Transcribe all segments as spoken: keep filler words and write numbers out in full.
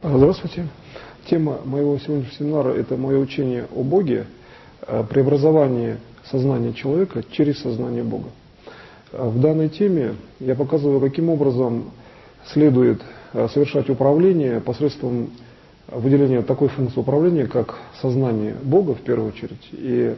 Здравствуйте. Тема моего сегодняшнего семинара – это мое учение о Боге, преобразование сознания человека через сознание Бога. В данной теме я показываю, каким образом следует совершать управление посредством выделения такой функции управления, как сознание Бога в первую очередь, и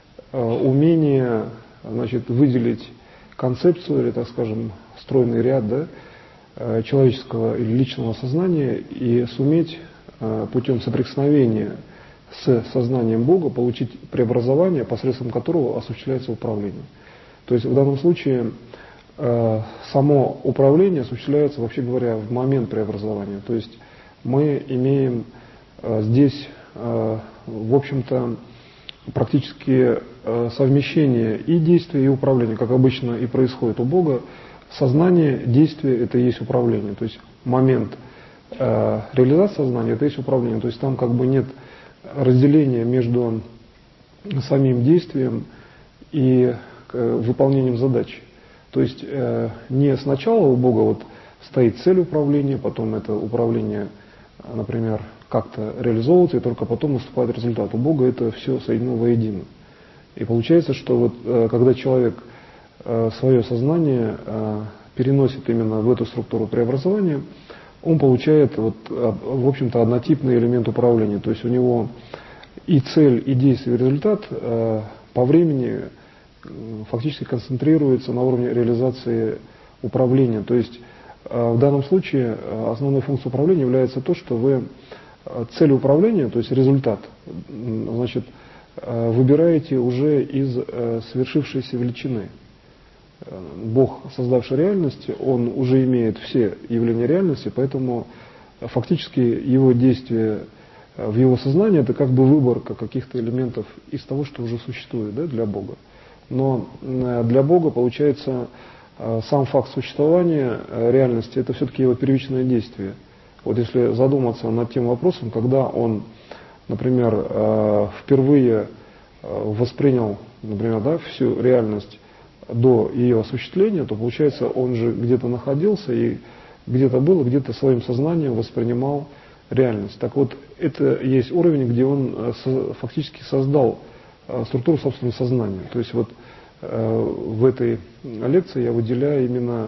умение, значит, выделить концепцию или, так скажем, стройный ряд, да, человеческого или личного сознания и суметь путем соприкосновения с сознанием Бога получить преобразование, посредством которого осуществляется управление. То есть в данном случае само управление осуществляется, вообще говоря, в момент преобразования. То есть мы имеем здесь, в общем-то, практически совмещение и действия, и управления, как обычно и происходит у Бога. Сознание, действие – это и есть управление. То есть момент э, реализации сознания – это и есть управление. То есть там как бы нет разделения между самим действием и э, выполнением задачи. То есть э, не сначала у Бога вот стоит цель управления, потом это управление, например, как-то реализовывается, и только потом наступает результат. У Бога это все соединено воедино. И получается, что вот э, когда человек свое сознание переносит именно в эту структуру преобразования, он получает, вот, в общем-то, однотипный элемент управления. То есть у него и цель, и действие, и результат по времени фактически концентрируется на уровне реализации управления. То есть в данном случае основной функцией управления является то, что вы цель управления, то есть результат, значит, выбираете уже из совершившейся величины. Бог, создавший реальность, он уже имеет все явления реальности, поэтому фактически его действие в его сознании – это как бы выборка каких-то элементов из того, что уже существует, да, для Бога. Но для Бога, получается, сам факт существования реальности – это все-таки его первичное действие. Вот если задуматься над тем вопросом, когда он, например, впервые воспринял, например, да, всю реальность до ее осуществления, то получается, он же где-то находился и где-то был, где-то своим сознанием воспринимал реальность. Так вот, это есть уровень, где он фактически создал структуру собственного сознания. То есть вот в этой лекции я выделяю именно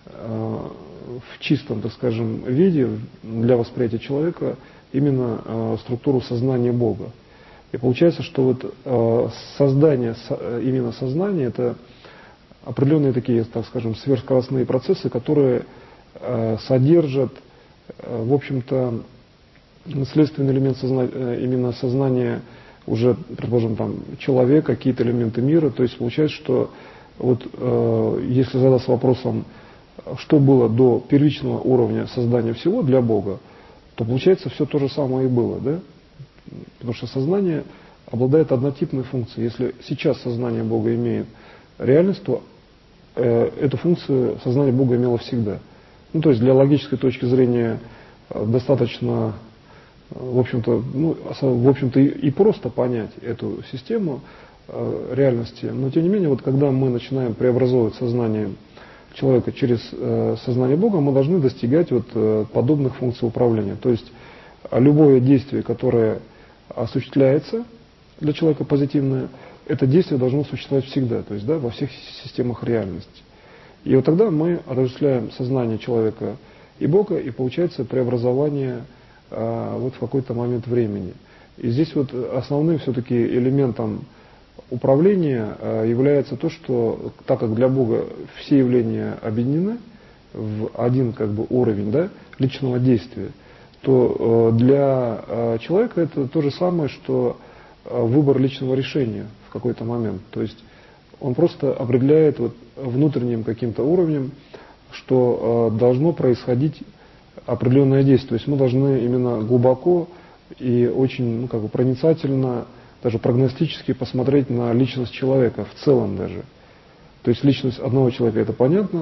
в чистом, так скажем, виде для восприятия человека именно структуру сознания Бога. И получается, что вот создание именно сознания – это определенные такие, так скажем, сверхскоростные процессы, которые э, содержат, э, в общем-то, следственный элемент созна... именно сознания уже, предположим, там, человека, какие-то элементы мира. То есть получается, что вот, э, если задаться вопросом, что было до первичного уровня создания всего для Бога, то получается все то же самое и было, да? Потому что сознание обладает однотипной функцией. Если сейчас сознание Бога имеет реальность, то э, эту функцию сознание Бога имело всегда. Ну, то есть для логической точки зрения э, достаточно, э, в общем-то, ну, в общем-то и, и просто понять эту систему э, реальности. Но тем не менее, вот когда мы начинаем преобразовывать сознание человека через э, сознание Бога, мы должны достигать вот э, подобных функций управления. То есть э, любое действие, которое осуществляется для человека позитивное, это действие должно существовать всегда, то есть, да, во всех системах реальности. И вот тогда мы отождествляем сознание человека и Бога, и получается преобразование а, вот в какой-то момент времени. И здесь вот основным все-таки элементом управления а, является то, что так как для Бога все явления объединены в один как бы уровень, да, личного действия, то а, для а, человека это то же самое, что выбор личного решения в какой-то момент. То есть он просто определяет вот внутренним каким-то уровнем, что э, должно происходить определенное действие. То есть мы должны именно глубоко и очень, ну, как бы проницательно, даже прогностически посмотреть на личность человека в целом даже. То есть личность одного человека это понятно,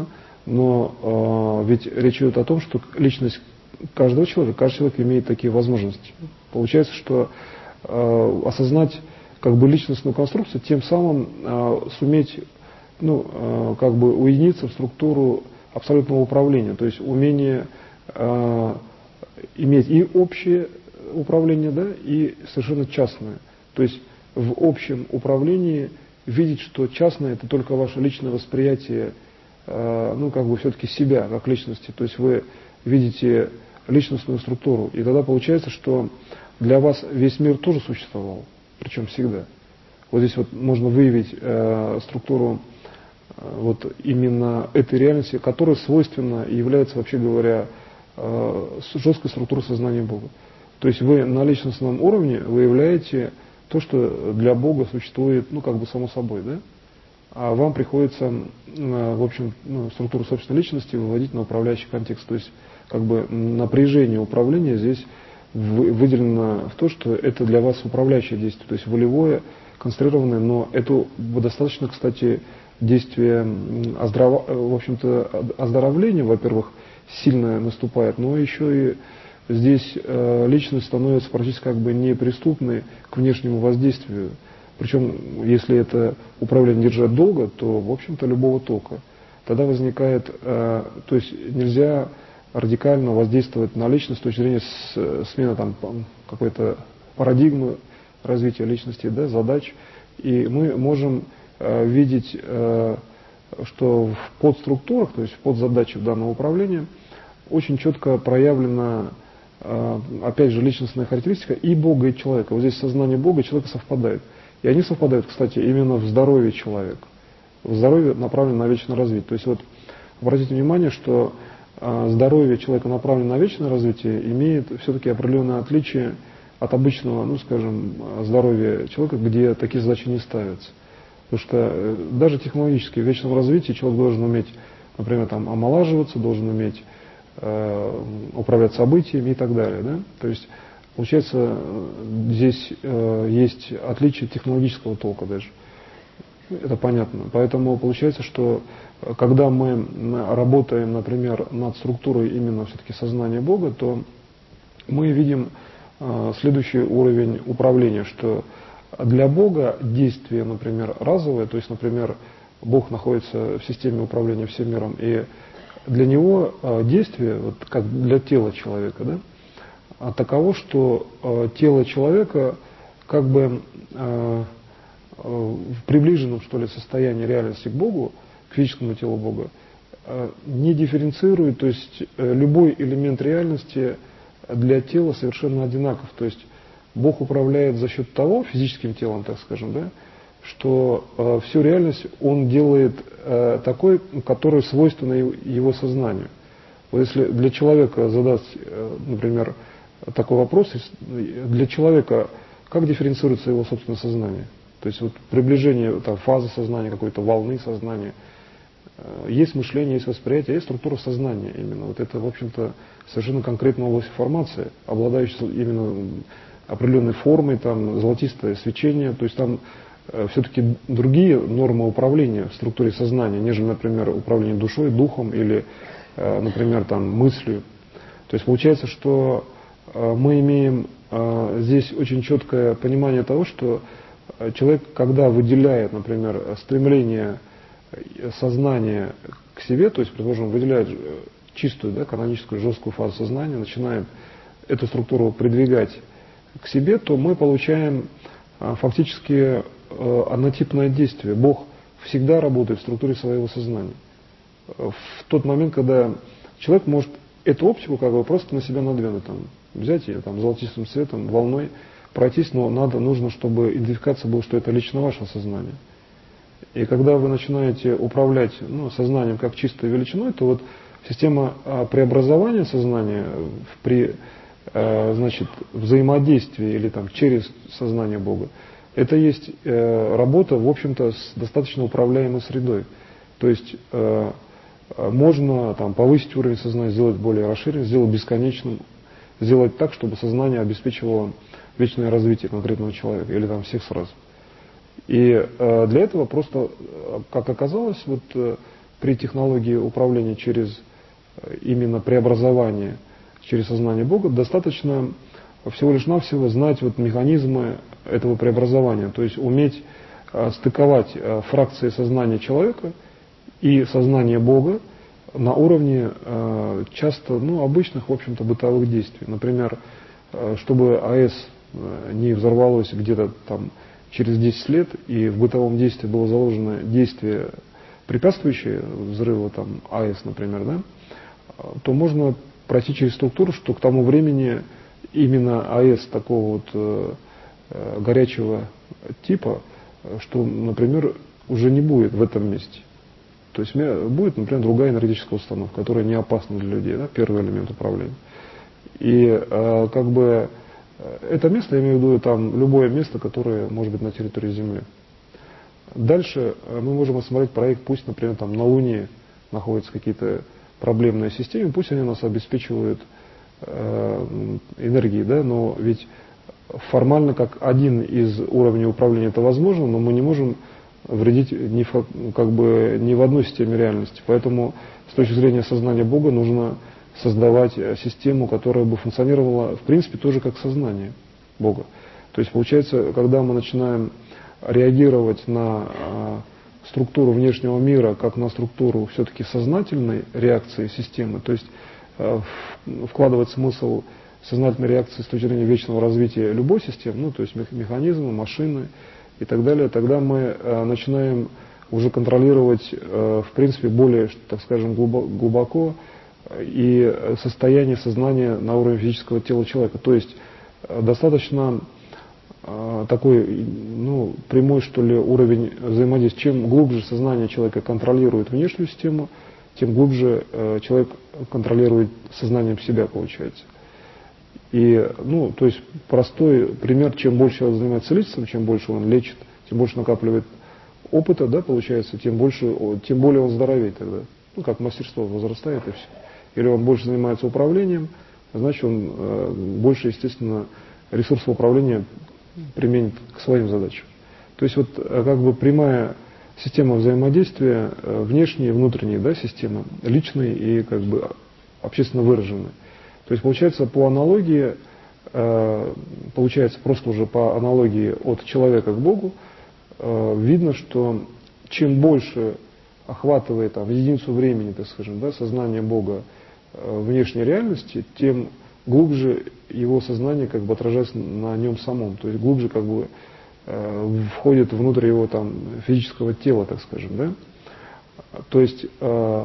но э, ведь речь идет о том, что личность каждого человека, каждый человек имеет такие возможности. Получается, что э, осознать как бы личностную конструкцию, тем самым э, суметь, ну, э, как бы уединиться в структуру абсолютного управления, то есть умение э, иметь и общее управление, да, и совершенно частное. То есть в общем управлении видеть, что частное — это только ваше личное восприятие, э, ну, как бы все-таки себя как личности. То есть вы видите личностную структуру, и тогда получается, что для вас весь мир тоже существовал, причем всегда. Вот здесь вот можно выявить э, структуру э, вот именно этой реальности, которая свойственна и является, вообще говоря, э, жесткой структурой сознания Бога. То есть вы на личностном уровне выявляете то, что для Бога существует, ну, как бы само собой, да? А вам приходится, э, в общем, ну, структуру собственной личности выводить на управляющий контекст. То есть как бы напряжение управления здесь выделено в то, что это для вас управляющее действие, то есть волевое, концентрированное, но это достаточно, кстати, действие оздоров... в общем-то, оздоровления, во-первых, сильно наступает, но еще и здесь э, личность становится практически как бы неприступной к внешнему воздействию. Причем, если это управление держать долго, то, в общем-то, любого тока. Тогда возникает, э, то есть нельзя радикально воздействовать на личность с точки зрения с, смены там какой-то парадигмы развития личности, да, задач. И мы можем э, видеть, э, что в подструктурах, то есть в подзадачах данного управления, очень четко проявлена, э, опять же, личностная характеристика и Бога, и человека. Вот здесь сознание Бога и человека совпадает. И они совпадают, кстати, именно в здоровье человека. В здоровье направлено на вечное развитие. То есть вот обратите внимание, что здоровье человека, направленное на вечное развитие, имеет все-таки определенное отличие от обычного, ну, скажем, здоровья человека, где такие задачи не ставятся. Потому что даже технологически в вечном развитии человек должен уметь, например, там, омолаживаться, должен уметь э, управлять событиями и так далее. Да? То есть, получается, здесь э, есть отличие технологического толка даже. Это понятно. Поэтому получается, что когда мы работаем, например, над структурой именно все-таки сознания Бога, то мы видим э, следующий уровень управления, что для Бога действие, например, разовое, то есть, например, Бог находится в системе управления всем миром, и для него э, действие, вот как для тела человека, да, а таково, что э, тело человека как бы э, в приближенном, что ли, состоянии реальности к Богу, к физическому телу Бога, не дифференцирует, то есть любой элемент реальности для тела совершенно одинаков. То есть Бог управляет за счет того, физическим телом, так скажем, да, что всю реальность Он делает такой, которая свойственна Его сознанию. Вот если для человека задать, например, такой вопрос, для человека как дифференцируется его собственное сознание? То есть вот приближение там, фазы сознания, какой-то волны сознания. Есть мышление, есть восприятие, есть структура сознания именно. Вот это, в общем-то, совершенно конкретная область информации, обладающая именно определенной формой, там, золотистое свечение. То есть там э, все-таки другие нормы управления в структуре сознания, нежели, например, управление душой, духом или, э, например, там, мыслью. То есть получается, что э, мы имеем э, здесь очень четкое понимание того, что человек, когда выделяет, например, стремление сознания к себе, то есть, предположим, выделяет чистую, да, каноническую, жесткую фазу сознания, начинает эту структуру продвигать к себе, то мы получаем а, фактически а, однотипное действие. Бог всегда работает в структуре своего сознания. В тот момент, когда человек может эту оптику как бы просто на себя надвинуть, там, взять ее там, золотистым цветом, волной, пройтись, но надо, нужно, чтобы идентификация была, что это лично ваше сознание. И когда вы начинаете управлять ну, сознанием как чистой величиной, то вот система а, преобразования сознания при а, значит, взаимодействии или там, через сознание Бога, это есть э, работа, в общем-то, с достаточно управляемой средой. То есть э, можно там, повысить уровень сознания, сделать более расширенным, сделать бесконечным, сделать так, чтобы сознание обеспечивало вечное развитие конкретного человека или там всех сразу. И э, для этого просто, как оказалось, вот, э, при технологии управления через э, именно преобразование, через сознание Бога, достаточно всего лишь навсего знать вот, механизмы этого преобразования, то есть уметь э, стыковать э, фракции сознания человека и сознание Бога на уровне э, часто, ну, обычных, в общем-то, бытовых действий. Например, э, чтобы АЭС э, не взорвалось где-то там через десять лет, и в бытовом действии было заложено действие, препятствующее взрыву там, АЭС, например, да, то можно пройти через структуру, что к тому времени именно АЭС такого вот э, э, горячего типа, что, например, уже не будет в этом месте. То есть будет, например, другая энергетическая установка, которая не опасна для людей, да, первый элемент управления. И э, как бы это место, я имею в виду там любое место, которое может быть на территории Земли. Дальше мы можем осмотреть проект, пусть, например, там на Луне находятся какие-то проблемные системы, пусть они нас обеспечивают э, энергией, да, но ведь формально как один из уровней управления это возможно, но мы не можем вредить ни в, как бы, ни в одной системе реальности. Поэтому с точки зрения сознания Бога нужно создавать систему, которая бы функционировала в принципе тоже как сознание Бога. То есть получается, когда мы начинаем реагировать на э, структуру внешнего мира как на структуру все-таки сознательной реакции системы, то есть э, вкладывать смысл сознательной реакции с точки зрения вечного развития любой системы, ну то есть механизмы, машины и так далее, тогда мы э, начинаем уже контролировать э, в принципе более, так скажем, глубоко и состояние сознания на уровне физического тела человека. То есть э, достаточно э, такой, ну, прямой, что ли, уровень взаимодействия. Чем глубже сознание человека контролирует внешнюю систему, тем глубже э, человек контролирует сознанием себя, получается. И, ну, то есть простой пример, чем больше человек занимается целительством, чем больше он лечит, тем больше накапливает опыта, да, получается, тем больше, тем более он здоровеет тогда. Ну, как мастерство возрастает и все. Или он больше занимается управлением, значит, он э, больше, естественно, ресурсов управления применит к своим задачам. То есть вот как бы прямая система взаимодействия, э, внешние и внутренние, да, системы, личные и как бы общественно выраженные. То есть получается по аналогии, э, получается просто уже по аналогии от человека к Богу, э, видно, что чем больше охватывает там, в единицу времени, так скажем, да, сознание Бога э, внешней реальности, тем глубже его сознание как бы отражается на нем самом, то есть глубже как бы э, входит внутрь его там физического тела, так скажем, да. То есть э,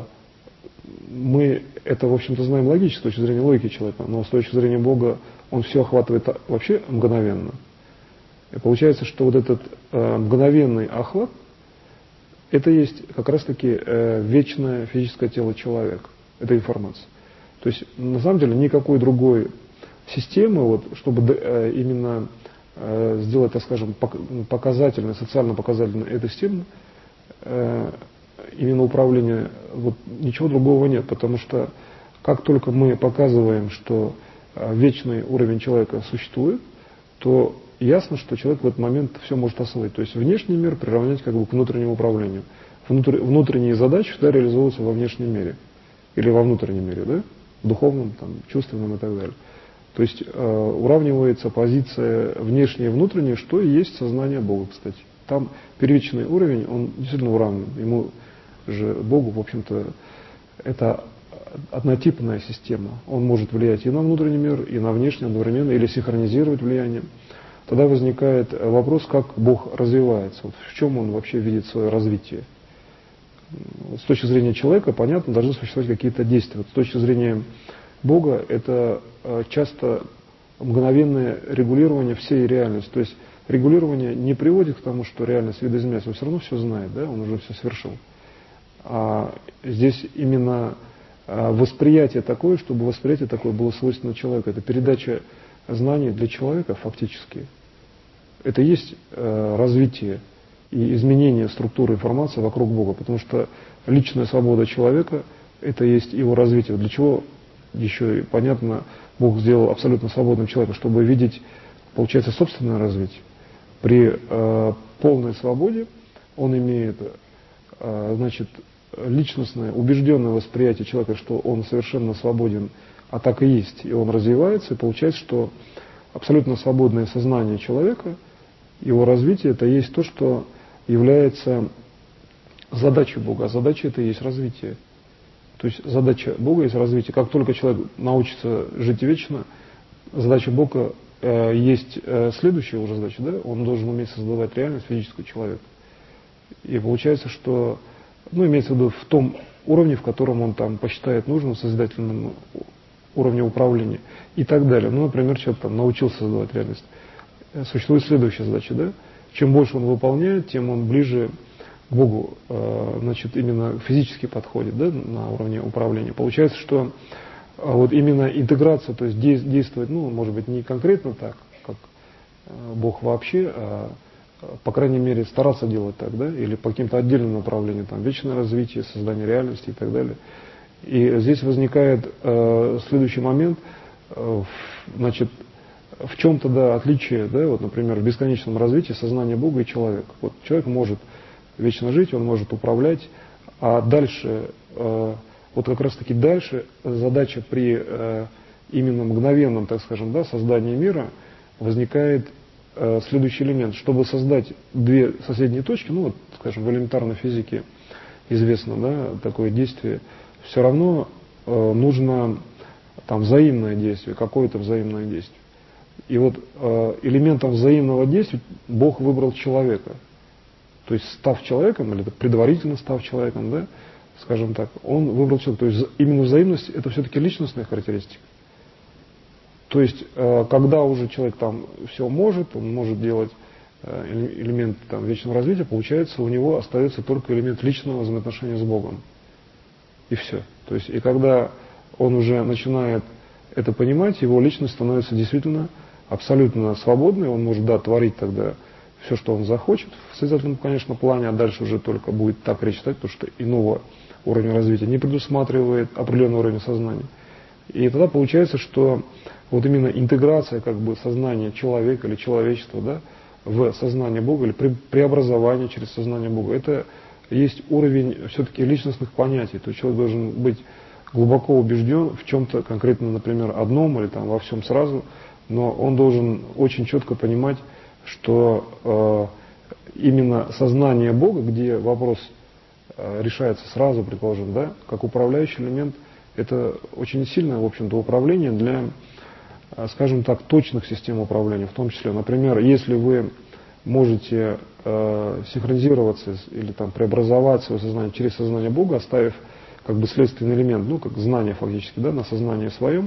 мы это, в общем-то, знаем логически, с точки зрения логики человека, но с точки зрения Бога он все охватывает вообще мгновенно. И получается, что вот этот э, мгновенный охват, это есть как раз-таки э, вечное физическое тело человека, это информация. То есть, на самом деле, никакой другой системы, вот, чтобы э, именно э, сделать, так скажем, показательной, социально показательной эту систему, э, именно управления, вот ничего другого нет, потому что как только мы показываем, что э, вечный уровень человека существует, то ясно, что человек в этот момент все может освоить. То есть внешний мир приравнять как бы к внутреннему управлению. Внутр, внутренние задачи всегда реализуются во внешнем мире или во внутреннем мире, да, духовном, там, чувственном и так далее. То есть э, уравнивается позиция внешняя и внутренняя, что и есть сознание Бога, кстати. Там первичный уровень, он действительно уравнен. Ему же Богу, в общем-то, это однотипная система. Он может влиять и на внутренний мир, и на внешний одновременно, или синхронизировать влияние. Тогда возникает вопрос, как Бог развивается, вот в чем он вообще видит свое развитие. С точки зрения человека, понятно, должны существовать какие-то действия. Вот с точки зрения Бога, это часто мгновенное регулирование всей реальности. То есть регулирование не приводит к тому, что реальность видоизменяется, он все равно все знает, да, он уже все совершил. А здесь именно восприятие такое, чтобы восприятие такое было свойственно человеку. Это передача знаний для человека фактически. Это и есть э, развитие и изменение структуры информации вокруг Бога, потому что личная свобода человека – это и есть его развитие. Для чего еще и понятно, Бог сделал абсолютно свободным человека, чтобы видеть, получается, собственное развитие. При э, полной свободе он имеет, э, значит, личностное, убежденное восприятие человека, что он совершенно свободен, а так и есть, и он развивается, и получается, что абсолютно свободное сознание человека, его развитие, это есть то, что является задачей Бога, а задача это и есть развитие. То есть задача Бога есть развитие. Как только человек научится жить вечно, задача Бога э, есть э, следующая уже задача, да? Он должен уметь создавать реальность физического человека. И получается, что, ну, имеется в виду в том уровне, в котором он там посчитает нужным, созидательном уровне управления и так далее. Ну, например, человек там научился создавать реальность. Существует следующая задача, да? Чем больше он выполняет, тем он ближе к Богу, э, значит, именно физически подходит, да, на уровне управления. Получается, что э, вот именно интеграция, то есть действовать, ну, может быть, не конкретно так, как э, Бог вообще, а, по крайней мере, стараться делать так, да, или по каким-то отдельным направлениям, там, вечное развитие, создание реальности и так далее. И здесь возникает э, следующий момент, э, значит, в чем тогда отличие, да, вот, например, в бесконечном развитии сознания Бога и человека. Вот человек может вечно жить, он может управлять, а дальше, э, вот как раз таки дальше задача при э, именно мгновенном, так скажем, да, создании мира возникает э, следующий элемент. Чтобы создать две соседние точки, ну вот, скажем, в элементарной физике известно, да, такое действие, все равно э, нужно там взаимное действие, какое-то взаимное действие. И вот э, элементом взаимного действия Бог выбрал человека. То есть, став человеком, или предварительно став человеком, да, скажем так, он выбрал человека. То есть, именно взаимность – это все-таки личностная характеристика. То есть, э, когда уже человек там все может, он может делать э, элемент там, вечного развития, получается, у него остается только элемент личного взаимоотношения с Богом. И все. То есть, и когда он уже начинает это понимать, его личность становится действительно абсолютно свободной, он может, да, творить тогда все, что он захочет, в созидательном, конечно, плане, а дальше уже только будет так речь читать, потому что иного уровня развития не предусматривает определенный уровень сознания. И тогда получается, что вот именно интеграция как бы сознания человека или человечества, да, в сознание Бога, или преобразование через сознание Бога, это есть уровень все-таки личностных понятий. То есть человек должен быть глубоко убежден в чем-то конкретно, например, одном или там во всем сразу, но он должен очень четко понимать, что э, именно сознание Бога, где вопрос э, решается сразу, предположим, да, как управляющий элемент, это очень сильное, в общем-то, управление для, э, скажем так, точных систем управления, в том числе, например, если вы можете э, синхронизироваться или там преобразовать свое сознание через сознание Бога, оставив как бы следственный элемент, ну, как знание фактически, да, на сознании своем,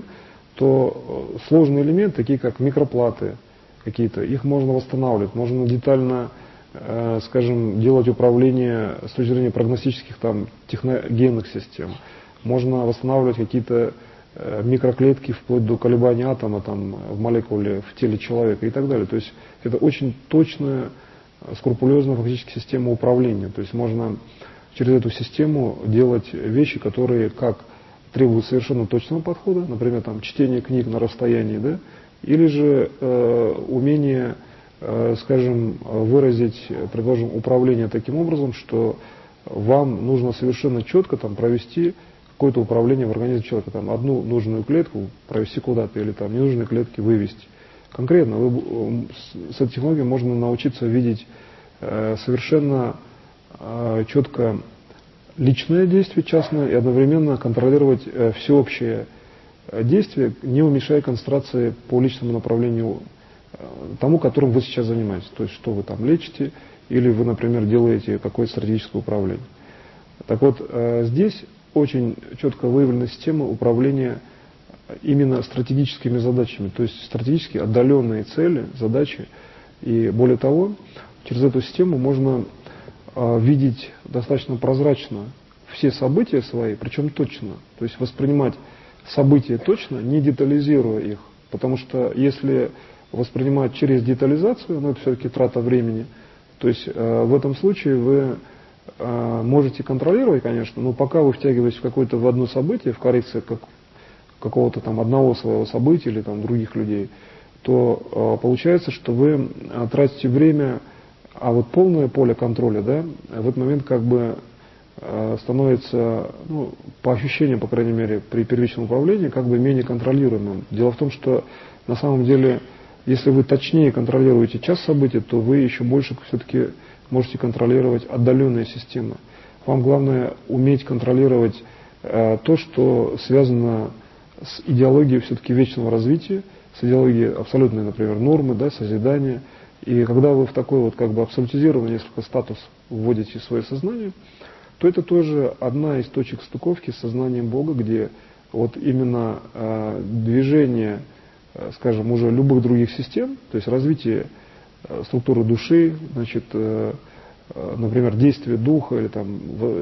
то э, сложные элементы, такие как микроплаты, какие-то, их можно восстанавливать, можно детально, э, скажем, делать управление с точки зрения прогностических там техногенных систем, можно восстанавливать какие-то э, микроклетки вплоть до колебаний атома там, в молекуле, в теле человека и так далее. То есть это очень точная, скрупулезная фактически система управления. То есть можно через эту систему делать вещи, которые как требуют совершенно точного подхода, например, там, чтение книг на расстоянии, да, или же э, умение, э, скажем, выразить, предположим, управление таким образом, что вам нужно совершенно четко там, провести какое-то управление в организме человека, там, одну нужную клетку провести куда-то, или там, ненужные клетки вывести. Конкретно вы, с этой технологией можно научиться видеть э, совершенно э, четко личное действие частное и одновременно контролировать э, всеобщее действие, не уменьшая концентрации по личному направлению э, тому, которым вы сейчас занимаетесь. То есть, что вы там лечите, или вы, например, делаете какое-то стратегическое управление. Так вот, э, здесь очень четко выявлена система управления именно стратегическими задачами, то есть стратегически отдаленные цели, задачи. И более того, через эту систему можно э, видеть достаточно прозрачно все события свои, причем точно. То есть воспринимать события точно, не детализируя их. Потому что если воспринимать через детализацию, ну это все-таки трата времени, то есть э, в этом случае вы э, можете контролировать, конечно, но пока вы втягиваетесь в какое-то в одно событие, в коррекцию как, какого-то там одного своего события или там других людей, то э, получается, что вы э, тратите время, а вот полное поле контроля, да, в этот момент как бы становится, ну, по ощущениям, по крайней мере, при первичном управлении, как бы менее контролируемым. Дело в том, что на самом деле, если вы точнее контролируете час событий, то вы еще больше все-таки можете контролировать отдаленные системы. Вам главное уметь контролировать то, что связано с идеологией все-таки вечного развития, с идеологией абсолютной, например, нормы, да, созидания. И когда вы в такой вот как бы абсолютизированный несколько статус вводите в свое сознание, то это тоже одна из точек стыковки с сознанием Бога, где вот именно э, движение, э, скажем, уже любых других систем, то есть развитие э, структуры души, значит, э, э, например, действие духа или там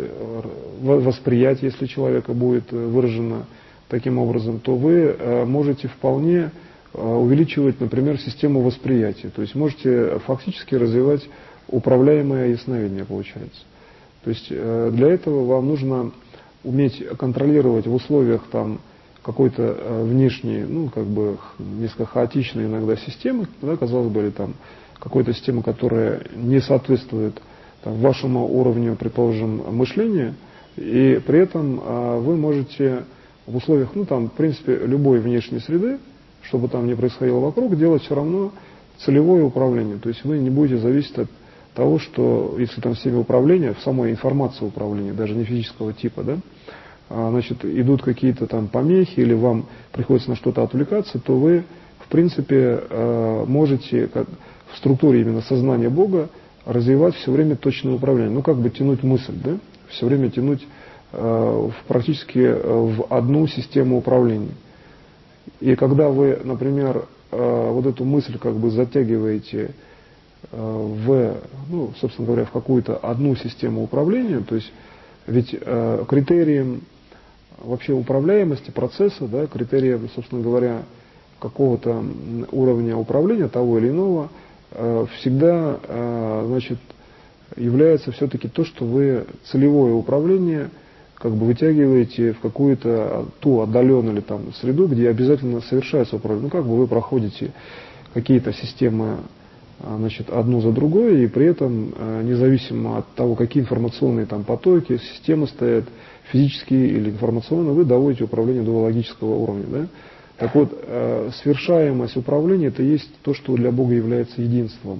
восприятие, если человека будет выражено таким образом, то вы э, можете вполне э, увеличивать, например, систему восприятия. То есть можете фактически развивать управляемое ясновидение, получается. То есть э, для этого вам нужно уметь контролировать в условиях там какой-то э, внешней, ну, как бы несколько хаотичной иногда системы, да, казалось бы, или там какой-то системы, которая не соответствует там, вашему уровню, предположим, мышления, и при этом э, вы можете в условиях, ну, там, в принципе, любой внешней среды, чтобы там ни происходило вокруг, делать все равно целевое управление. То есть вы не будете зависеть от того, что если там система управления, в самой информации управления, даже не физического типа, да, а, значит, идут какие-то там помехи или вам приходится на что-то отвлекаться, то вы, в принципе, э, можете как, в структуре именно сознания Бога развивать все время точное управление. Ну, как бы тянуть мысль, да, все время тянуть э, в, практически в одну систему управления. И когда вы, например, э, вот эту мысль как бы затягиваете в, ну, собственно говоря, в какую-то одну систему управления, то есть ведь э, критерием вообще управляемости процесса, да, критерием, собственно говоря, какого-то уровня управления того или иного, э, всегда, э, значит, является все-таки то, что вы целевое управление как бы вытягиваете в какую-то ту отдаленную или там среду, где обязательно совершается управление. Ну, как бы вы проходите какие-то системы, значит, одну за другой, и при этом, независимо от того, какие информационные там потоки, системы стоят, физические или информационные, вы доводите управление до логического уровня. Да? Так вот, свершаемость управления – это есть то, что для Бога является единством.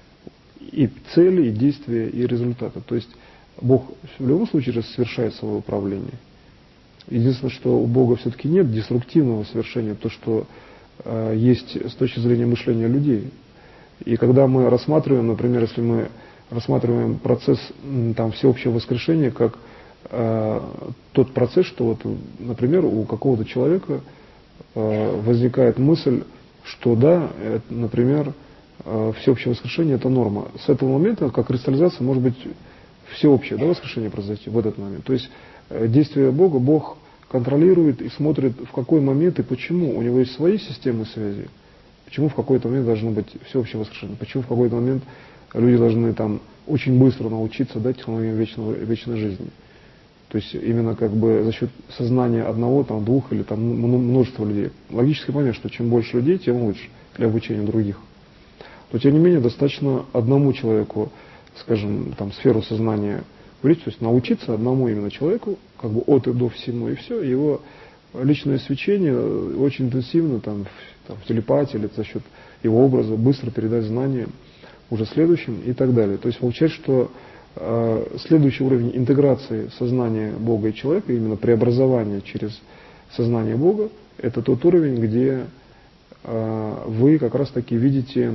И цели, и действия, и результата. То есть Бог в любом случае же совершает свое управление. Единственное, что у Бога все-таки нет деструктивного совершения, то, что э, есть с точки зрения мышления людей. И когда мы рассматриваем, например, если мы рассматриваем процесс там, всеобщего воскрешения как э, тот процесс, что вот, например, у какого-то человека э, возникает мысль, что да, это, например, э, всеобщее воскрешение это норма. С этого момента, как кристаллизация, может быть всеобщее, да, воскрешение произойти в этот момент. То есть э, действие Бога, Бог контролирует и смотрит, в какой момент и почему. У него есть свои системы связи. Почему в какой-то момент должно быть всеобщее воскрешение? Почему в какой-то момент люди должны там очень быстро научиться дать технологиям вечного, вечной жизни? То есть именно как бы за счет сознания одного, там, двух или там множества людей. Логически понятно, что чем больше людей, тем лучше для обучения других. Но тем не менее достаточно одному человеку, скажем, там, сферу сознания увеличить, то есть научиться одному именно человеку, как бы от и до всему, и все, его личное свечение очень интенсивно там, в, там, в телепатии или за счет его образа быстро передать знания уже следующим и так далее. То есть получается, что э, следующий уровень интеграции сознания Бога и человека, именно преобразование через сознание Бога, это тот уровень, где э, вы как раз таки видите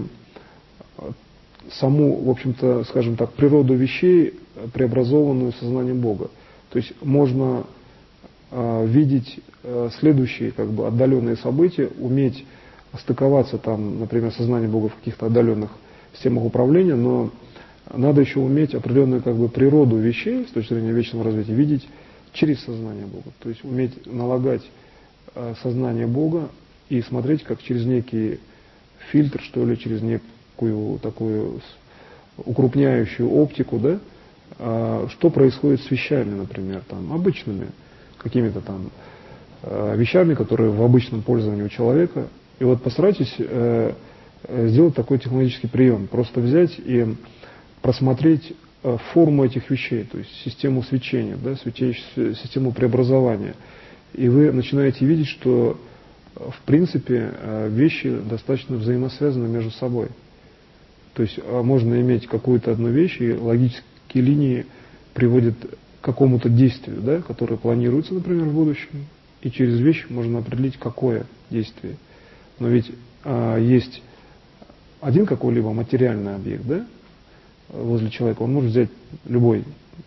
саму, в общем-то, скажем так, природу вещей, преобразованную сознанием Бога. То есть можно э, видеть э, следующие как бы отдаленные события, уметь стыковаться там, например, сознание Бога в каких-то отдаленных системах управления, но надо еще уметь определенную как бы природу вещей с точки зрения вечного развития видеть через сознание Бога. То есть уметь налагать э, сознание Бога и смотреть как через некий фильтр, что ли, через некую такую укрупняющую оптику, да, э, что происходит с вещами, например, там, обычными какими-то там э, вещами, которые в обычном пользовании у человека. И вот постарайтесь э, сделать такой технологический прием, просто взять и просмотреть э, форму этих вещей, то есть систему свечения, да, свечение, систему преобразования. И вы начинаете видеть, что э, в принципе э, вещи достаточно взаимосвязаны между собой. То есть э, можно иметь какую-то одну вещь, и логические линии приводят какому-то действию, да, которое планируется, например, в будущем, и через вещь можно определить, какое действие. Но ведь а, есть один какой-либо материальный объект, да, возле человека, он может взять любой,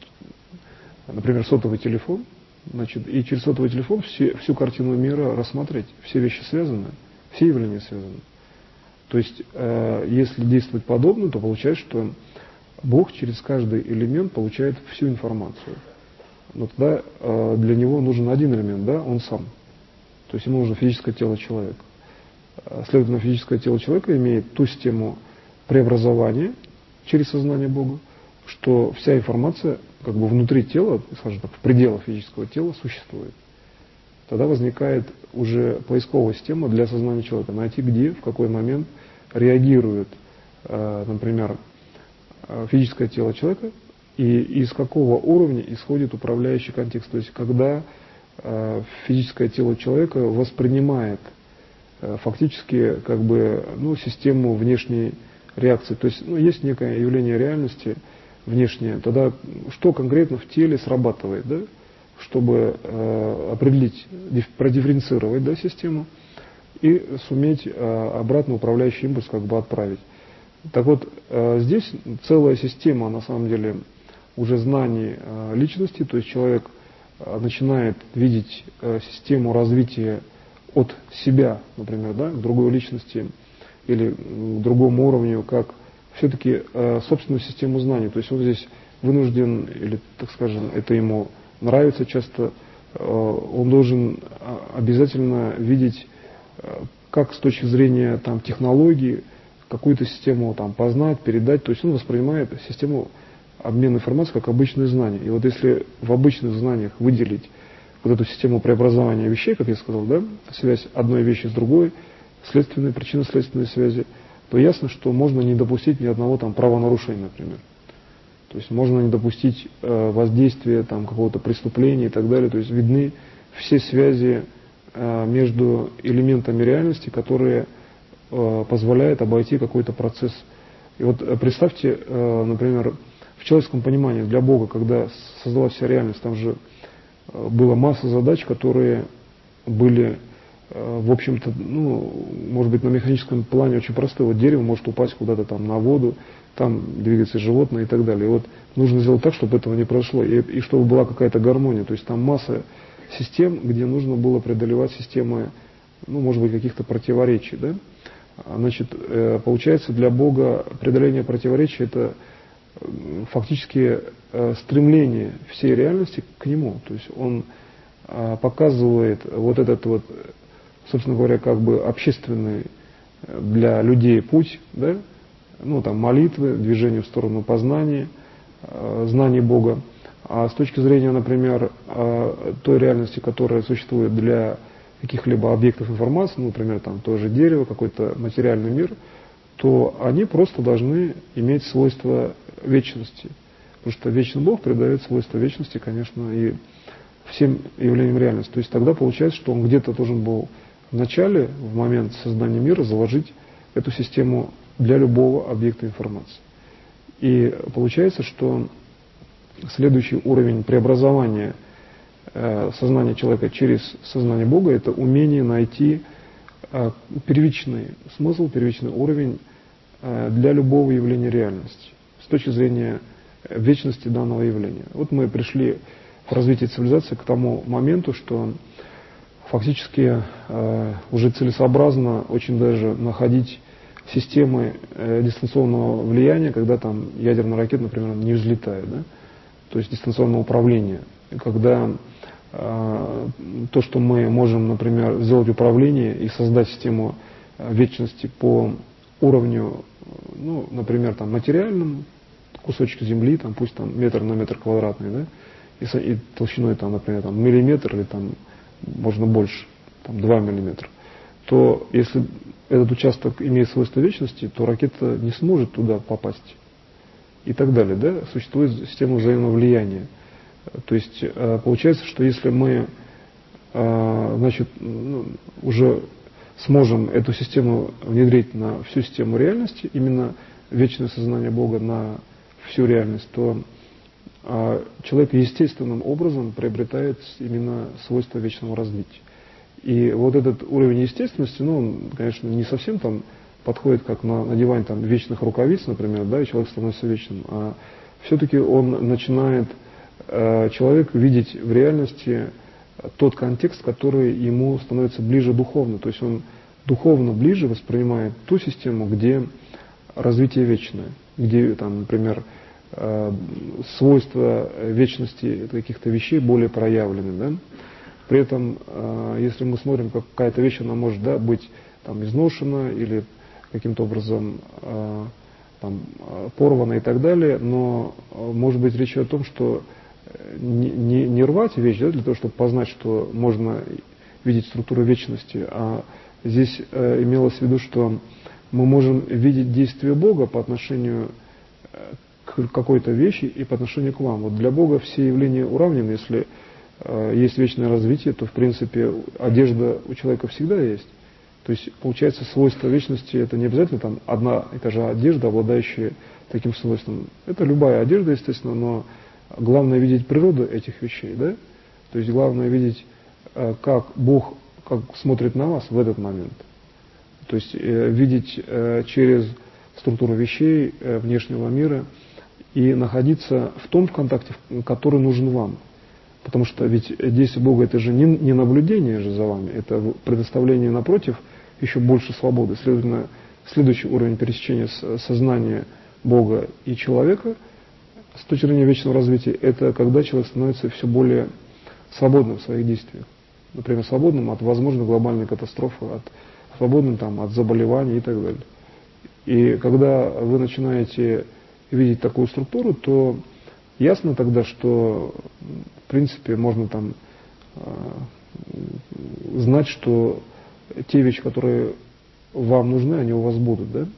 например, сотовый телефон, значит, и через сотовый телефон все, всю картину мира рассмотреть, все вещи связаны, все явления связаны. То есть, э, если действовать подобно, то получается, что Бог через каждый элемент получает всю информацию. Но тогда э, для него нужен один элемент, да, он сам. То есть ему нужно физическое тело человека. Следовательно, физическое тело человека имеет ту систему преобразования через сознание Бога, что вся информация как бы внутри тела, скажем так, в пределах физического тела существует. Тогда возникает уже поисковая система для сознания человека. Найти, где, в какой момент реагирует, э, например, физическое тело человека и из какого уровня исходит управляющий контекст. То есть когда э, физическое тело человека воспринимает э, фактически как бы, ну, систему внешней реакции. То есть, ну, есть некое явление реальности внешнее, тогда что конкретно в теле срабатывает, да, чтобы э, определить, продифференцировать, да, систему и суметь э, обратно управляющий импульс как бы отправить. Так вот, э, здесь целая система, на самом деле, уже знаний э, личности, то есть человек э, начинает видеть э, систему развития от себя, например, да, к другой личности или к другому уровню, как все-таки э, собственную систему знаний. То есть он здесь вынужден, или, так скажем, это ему нравится часто, э, он должен обязательно видеть, э, как с точки зрения там, технологий, какую-то систему там, познать, передать. То есть он воспринимает систему обмена информацией как обычные знания. И вот если в обычных знаниях выделить вот эту систему преобразования вещей, как я сказал, да, связь одной вещи с другой, следственные, причинно-следственные связи, то ясно, что можно не допустить ни одного там правонарушения, например. То есть можно не допустить э, воздействия там, какого-то преступления и так далее. То есть видны все связи э, между элементами реальности, которые э, позволяют обойти какой-то процесс. И вот э, представьте, э, например, в человеческом понимании для Бога, когда создалась вся реальность, там же э, была масса задач, которые были, в общем-то, ну, может быть, на механическом плане очень простое. Вот дерево может упасть куда-то там на воду, там двигается животное и так далее. И вот нужно сделать так, чтобы этого не произошло, и, и чтобы была какая-то гармония. То есть там масса систем, где нужно было преодолевать системы, ну, может быть, каких-то противоречий, да? Значит, получается, для Бога преодоление противоречий – это фактически стремление всей реальности к Нему. То есть Он показывает вот этот вот, собственно говоря, как бы общественный для людей путь, да, ну там молитвы, движение в сторону познания, э, знания Бога. А с точки зрения, например, э, той реальности, которая существует для каких-либо объектов информации, ну, например, там то же дерево, какой-то материальный мир, то они просто должны иметь свойства вечности. Потому что вечный Бог придает свойства вечности, конечно, и всем явлениям реальности. То есть тогда получается, что он где-то должен был в начале, в момент создания мира, заложить эту систему для любого объекта информации. И получается, что следующий уровень преобразования э, сознания человека через сознание Бога – это умение найти э, первичный смысл, первичный уровень э, для любого явления реальности с точки зрения вечности данного явления. Вот мы пришли в развитии цивилизации к тому моменту, что фактически э, уже целесообразно очень даже находить системы э, дистанционного влияния, когда там ядерная ракета, например, не взлетает, да? То есть дистанционное управление, когда э, то, что мы можем, например, сделать управление и создать систему э, вечности по уровню, ну, например, там материальному, кусочек земли, там, пусть там метр на метр квадратный, да, и, и толщиной, там, например, там, миллиметр или там можно больше, там, два миллиметра, то если этот участок имеет свойство вечности, то ракета не сможет туда попасть. И так далее, да? Существует система взаимного влияния. То есть получается, что если мы, значит, ну, уже сможем эту систему внедрить на всю систему реальности, именно вечное сознание Бога на всю реальность, то а человек естественным образом приобретает именно свойства вечного развития. И вот этот уровень естественности, ну, он, конечно, не совсем там подходит, как на надевание там вечных рукавиц, например, да, и человек становится вечным, а все-таки он начинает, э, человек, видеть в реальности тот контекст, который ему становится ближе духовно. То есть он духовно ближе воспринимает ту систему, где развитие вечное, где, там, например, э, свойства вечности каких-то вещей более проявлены. Да? При этом, э, если мы смотрим, как какая-то вещь, она может, да, быть там, изношена или каким-то образом э, там, порвана и так далее, но э, может быть речь о том, что не, не, не рвать вещь, да, для того, чтобы познать, что можно видеть структуру вечности, а здесь э, имелось в виду, что мы можем видеть действие Бога по отношению к какой-то вещи и по отношению к вам. Вот для Бога все явления уравнены. Если э, есть вечное развитие, то в принципе одежда у человека всегда есть. То есть получается свойство вечности это не обязательно там одна и та же одежда, обладающая таким свойством. Это любая одежда, естественно, но главное видеть природу этих вещей, да? То есть главное видеть, э, как Бог как смотрит на вас в этот момент. То есть э, видеть э, через структуру вещей э, внешнего мира и находиться в том контакте, который нужен вам. Потому что ведь действие Бога это же не, не наблюдение же за вами, это предоставление напротив еще больше свободы. Следовательно, следующий уровень пересечения сознания Бога и человека с точки зрения вечного развития, это когда человек становится все более свободным в своих действиях. Например, свободным от возможной глобальной катастрофы, от, свободным там, от заболеваний и так далее. И когда вы начинаете видеть такую структуру, то ясно тогда, что в принципе можно там э, знать, что те вещи, которые вам нужны, они у вас будут, да?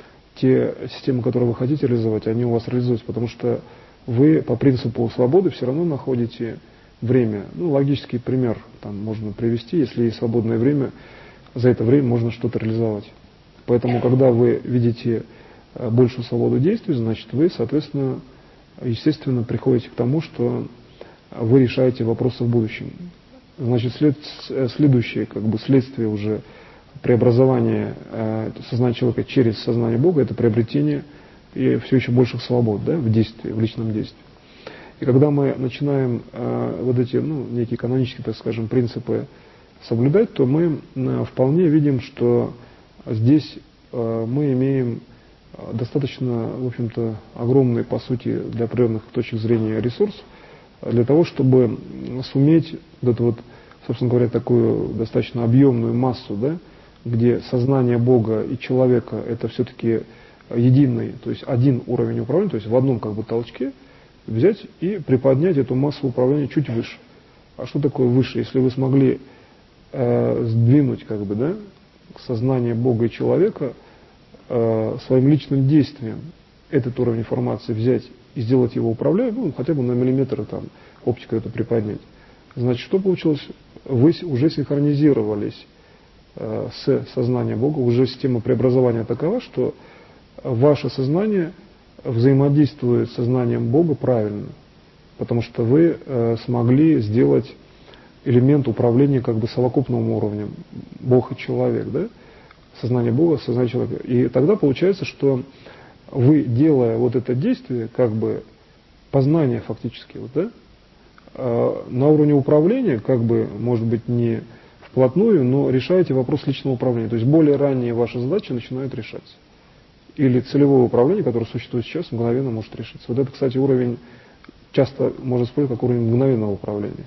Те системы, которые вы хотите реализовать, они у вас реализуются, потому что вы по принципу свободы все равно находите время. Ну, логический пример там можно привести, если есть свободное время, за это время можно что-то реализовать. Поэтому, когда вы видите большую свободу действий, значит, вы, соответственно, естественно, приходите к тому, что вы решаете вопросы в будущем. Значит, след, следующее, как бы, следствие уже преобразования э, сознания человека через сознание Бога, это приобретение и все еще больших свобод, да, в действии, в личном действии. И когда мы начинаем э, вот эти, ну, некие канонические, так скажем, принципы соблюдать, то мы э, вполне видим, что здесь э, мы имеем достаточно, в общем-то, огромный, по сути, для определенных точек зрения ресурс для того, чтобы суметь вот эту вот, собственно говоря, такую достаточно объемную массу, да, где сознание Бога и человека это все-таки единый, то есть один уровень управления, то есть в одном как бы толчке взять и приподнять эту массу управления чуть выше. А что такое выше? Если вы смогли э, сдвинуть как бы, да, сознание Бога и человека э, своим личным действием этот уровень информации взять и сделать его управляемым, ну, хотя бы на миллиметр там оптика это приподнять, значит, что получилось? Вы уже синхронизировались э, с сознанием Бога, уже система преобразования такова, что ваше сознание взаимодействует с сознанием Бога правильно, потому что вы э, смогли сделать элемент управления как бы совокупным уровнем, Бог и человек, да? Сознание Бога, сознание человека. И тогда получается, что вы, делая вот это действие, как бы познание фактически, вот, да, э, на уровне управления, как бы, может быть, не вплотную, но решаете вопрос личного управления. То есть более ранние ваши задачи начинают решаться. Или целевое управление, которое существует сейчас, мгновенно может решиться. Вот это, кстати, уровень, часто можно использовать как уровень мгновенного управления.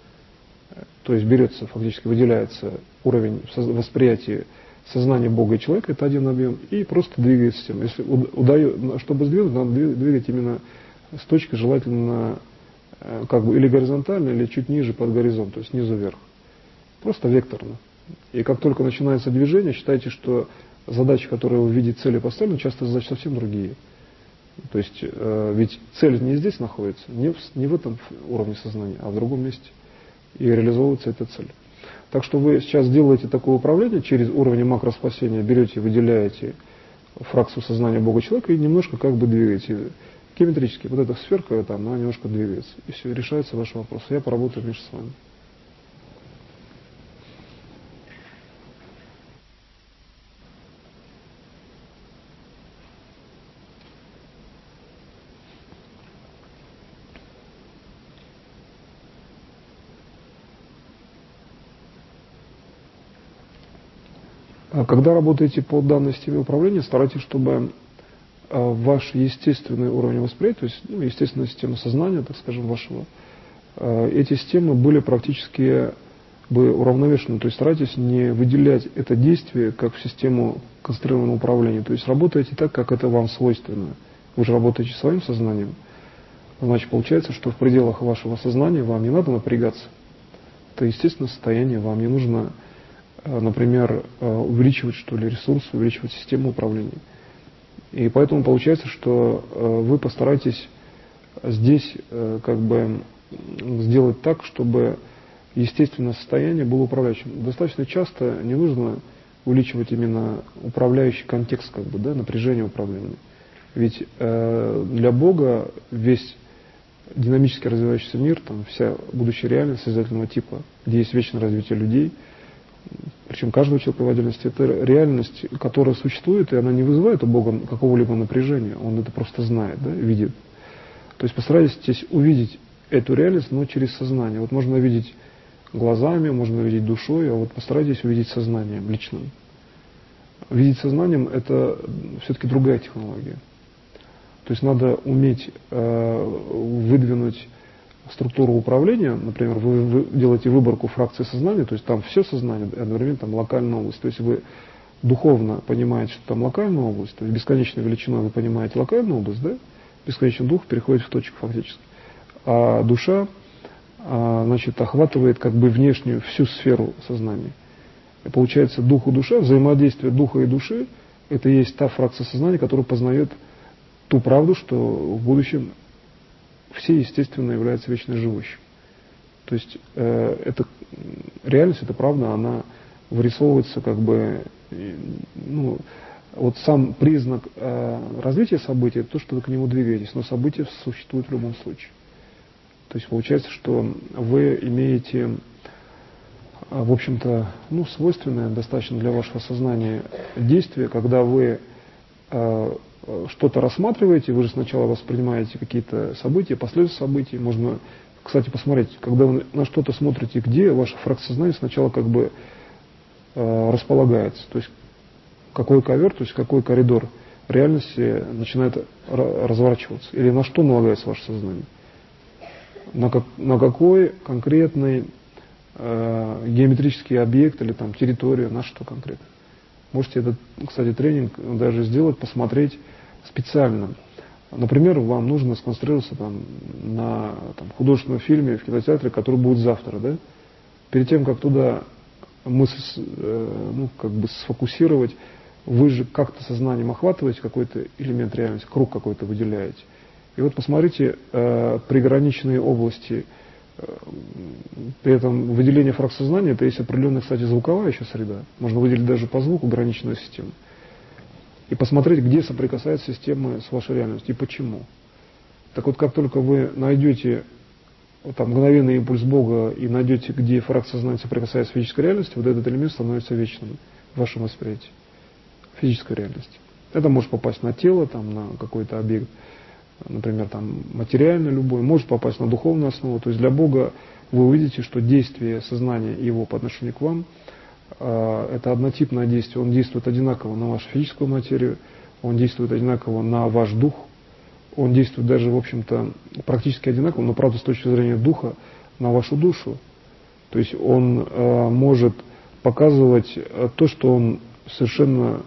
То есть берется, фактически выделяется уровень восприятия сознания Бога и человека, это один объем, и просто двигается система. Если удается, чтобы сдвинуть, надо двигать именно с точки желательно как бы или горизонтально, или чуть ниже под горизонт, то есть снизу вверх. Просто векторно. И как только начинается движение, считайте, что задачи, которые вы в виде цели поставлены, часто задачи совсем другие. То есть э, ведь цель не здесь находится, не в, не в этом уровне сознания, а в другом месте. И реализовывается эта цель. Так что вы сейчас делаете такое управление через уровень макроспасения, берете, выделяете фракцию сознания Бога человека и немножко как бы двигаете. Геометрически. Вот эта сферка, там, она немножко двигается. И все, решается ваш вопрос. Я поработаю вместе с вами. Когда работаете по данной системе управления, старайтесь, чтобы ваш естественный уровень восприятия, то есть ну, естественная система сознания, так скажем, вашего, эти системы были практически бы уравновешены. То есть старайтесь не выделять это действие как в систему конструированного управления. То есть работайте так, как это вам свойственно. Вы же работаете своим сознанием. Значит, получается, что в пределах вашего сознания вам не надо напрягаться. Это естественное состояние, вам не нужно, например, увеличивать, что ли, ресурсы, увеличивать систему управления. И поэтому получается, что вы постараетесь здесь как бы сделать так, чтобы естественное состояние было управляющим. Достаточно часто не нужно увеличивать именно управляющий контекст, как бы, да, напряжение управления. Ведь э, для Бога весь динамически развивающийся мир, там, вся будущая реальность созидательного типа, где есть вечное развитие людей, причем каждого человека в отдельности, это реальность, которая существует, и она не вызывает у Бога какого-либо напряжения, он это просто знает, да, видит. То есть постарайтесь увидеть эту реальность, но через сознание. Вот можно видеть глазами, можно увидеть душой, а вот постарайтесь увидеть сознанием личным. Видеть сознанием – это все-таки другая технология. То есть надо уметь э, выдвинуть структуру управления, например, вы, вы делаете выборку фракции сознания, то есть там все сознание, одновременно там локальная область, то есть вы духовно понимаете, что там локальная область, то есть бесконечной величиной вы понимаете локальную область, да, бесконечный дух переходит в точку фактически, а душа, а, значит, охватывает как бы внешнюю всю сферу сознания. И получается, дух и душа, взаимодействие духа и души, это и есть та фракция сознания, которая познает ту правду, что в будущем все, естественно, являются вечно живущим. То есть э, это, реальность, эта правда, она вырисовывается как бы, ну, вот сам признак э, развития событий, это то, что вы к нему двигаетесь, но события существуют в любом случае. То есть получается, что вы имеете, в общем-то, ну, свойственное достаточно для вашего сознания действие, когда вы э, что-то рассматриваете, вы же сначала воспринимаете какие-то события, последствия событий. Можно, кстати, посмотреть, когда вы на что-то смотрите, где ваша фракция сознания сначала как бы э, располагается. То есть какой ковер, то есть какой коридор реальности начинает разворачиваться. Или на что налагается ваше сознание. На, как, на какой конкретный э, геометрический объект или там территорию, на что конкретно. Можете этот, кстати, тренинг даже сделать, посмотреть специально. Например, вам нужно сконцентрироваться там, на там, художественном фильме в кинотеатре, который будет завтра, да? Перед тем, как туда мысль э, ну, как бы сфокусировать, вы же как-то сознанием охватываете какой-то элемент реальности, круг какой-то выделяете. И вот посмотрите э, приграничные области, э, при этом выделение фракций сознания, это есть определенная, кстати, звуковая еще среда. Можно выделить даже по звуку граничную систему. И посмотреть, где соприкасаются системы с вашей реальностью и почему. Так вот, как только вы найдете вот, там, мгновенный импульс Бога и найдете, где фракция сознания соприкасается с физической реальностью, вот этот элемент становится вечным в вашем восприятии физической реальности. Это может попасть на тело, там, на какой-то объект, например, там, материально любой, может попасть на духовную основу. То есть для Бога вы увидите, что действие сознания Его по отношению к вам э, это однотипное действие. Он действует одинаково на вашу физическую материю, он действует одинаково на ваш дух, он действует даже, в общем-то, практически одинаково, но, правда, с точки зрения духа, на вашу душу. То есть он э, может показывать э, то, что он совершенно,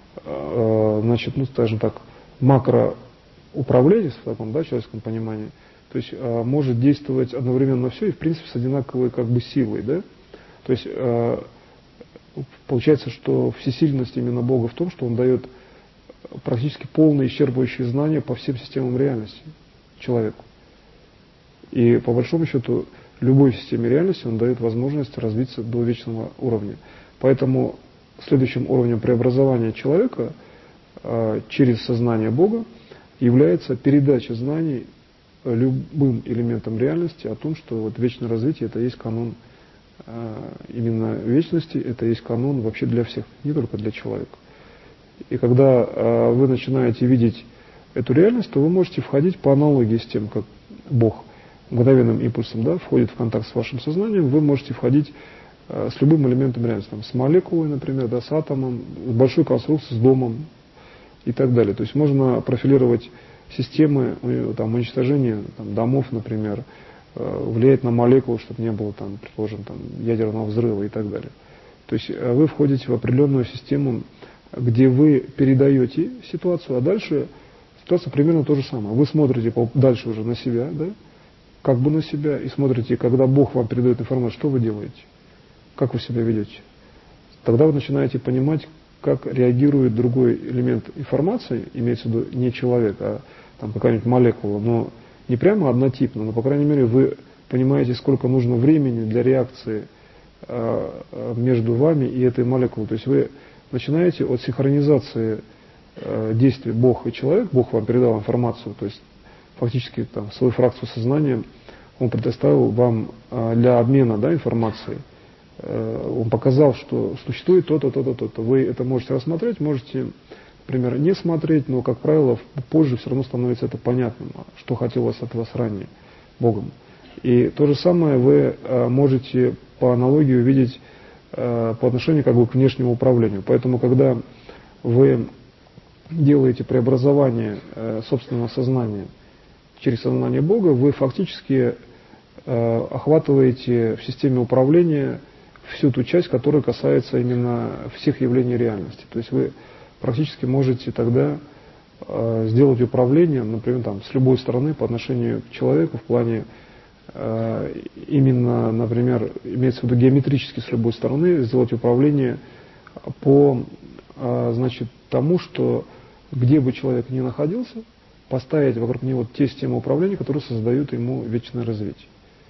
э, значит, ну, скажем так, макроуправленец в таком, да, человеческом понимании, то есть э, может действовать одновременно на все и, в принципе, с одинаковой как бы силой, да. То есть э, получается, что всесильность именно Бога в том, что Он дает практически полные исчерпывающие знания по всем системам реальности человеку. И по большому счету любой системе реальности он дает возможность развиться до вечного уровня. Поэтому следующим уровнем преобразования человека э, через сознание Бога является передача знаний любым элементом реальности о том, что вот вечное развитие — это есть канон именно вечности, это есть канон вообще для всех, не только для человека. И когда вы начинаете видеть эту реальность, то вы можете входить по аналогии с тем, как Бог мгновенным импульсом, да, входит в контакт с вашим сознанием, вы можете входить с любым элементом реальности, там, с молекулой, например, да, с атомом, с большой конструкцией, с домом и так далее. То есть можно профилировать системы там, уничтожения там, домов, например, влиять на молекулу, чтобы не было, там, предположим, там, ядерного взрыва и так далее. То есть вы входите в определенную систему, где вы передаете ситуацию, а дальше ситуация примерно то же самое. Вы смотрите дальше уже на себя, да, как бы на себя, и смотрите, когда Бог вам передает информацию, что вы делаете, как вы себя ведете. Тогда вы начинаете понимать, как реагирует другой элемент информации, имеется в виду не человек, а там какая-нибудь молекула, но не прямо однотипно, но, по крайней мере, вы понимаете, сколько нужно времени для реакции э, между вами и этой молекулой. То есть вы начинаете от синхронизации э, действий Бог и человек, Бог вам передал информацию, то есть фактически там, свою фракцию сознания Он предоставил вам э, для обмена, да, информацией. Э, он показал, что существует то-то, то-то, то-то. Вы это можете рассмотреть, можете, например, не смотреть, но, как правило, позже все равно становится это понятным, что хотелось от вас ранее Богом. И то же самое вы э, можете по аналогии увидеть э, по отношению как бы к внешнему управлению. Поэтому, когда вы делаете преобразование э, собственного сознания через сознание Бога, вы фактически э, охватываете в системе управления всю ту часть, которая касается именно всех явлений реальности. То есть вы практически можете тогда э, сделать управление, например, там, с любой стороны по отношению к человеку в плане э, именно, например, имеется в виду геометрически с любой стороны, сделать управление по э, значит, тому, что где бы человек ни находился, поставить вокруг него те системы управления, которые создают ему вечное развитие.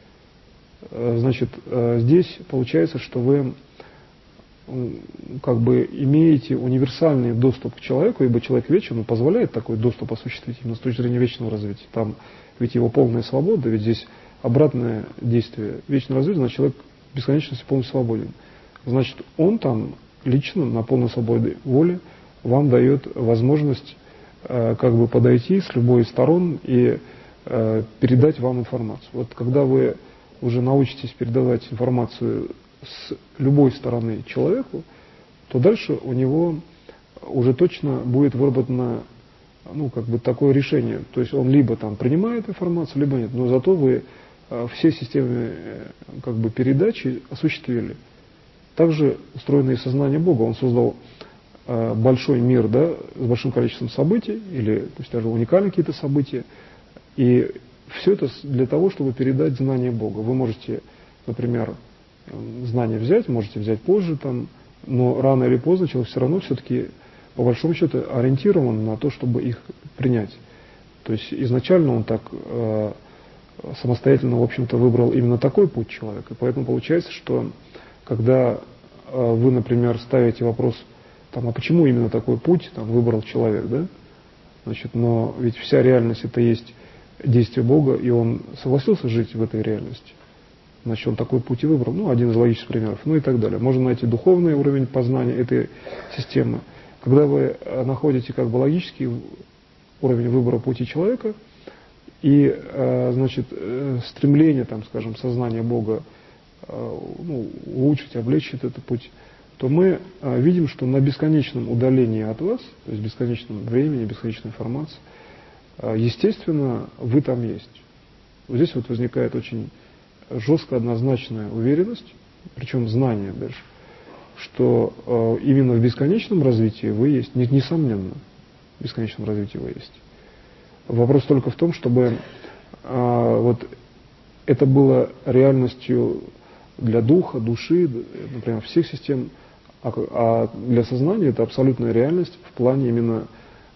Значит, здесь получается, что вы как бы имеете универсальный доступ к человеку, ибо человек вечен, он позволяет такой доступ осуществить именно с точки зрения вечного развития. Там ведь его полная свобода, ведь здесь обратное действие. Вечное развитие, значит, человек в бесконечности полностью свободен. Значит, он там лично на полной свободе воли вам дает возможность как бы подойти с любой из сторон и э, передать вам информацию. Вот когда вы уже научитесь передавать информацию с любой стороны человеку, то дальше у него уже точно будет выработано, ну, как бы такое решение. То есть он либо там принимает информацию, либо нет. Но зато вы э, все системы э, как бы передачи осуществили. Также устроено и сознание Бога. Он создал большой мир, да, с большим количеством событий, или то есть даже уникальные какие-то события, и все это для того, чтобы передать знание Бога. Вы можете, например, знания взять, можете взять позже, там, но рано или поздно человек все равно все-таки, по большому счету, ориентирован на то, чтобы их принять. То есть изначально он так э, самостоятельно, в общем-то, выбрал именно такой путь человека. И поэтому получается, что когда э, вы, например, ставите вопрос, там, а почему именно такой путь там, выбрал человек, да? Значит, но ведь вся реальность это есть действие Бога, и он согласился жить в этой реальности. Значит, он такой путь и выбрал, ну, один из логических примеров, ну и так далее. Можно найти духовный уровень познания этой системы. Когда вы находите как бы логический уровень выбора пути человека и, значит, стремление, там, скажем, сознания Бога, ну, улучшить, облегчить этот путь, то мы а, видим, что на бесконечном удалении от вас, то есть бесконечном времени, бесконечной информации, а, естественно, вы там есть. Вот здесь вот возникает очень жесткая, однозначная уверенность, причем знание дальше, что а, именно в бесконечном развитии вы есть, несомненно, в бесконечном развитии вы есть. Вопрос только в том, чтобы а, вот это было реальностью для духа, души, например, всех систем, а для сознания это абсолютная реальность в плане именно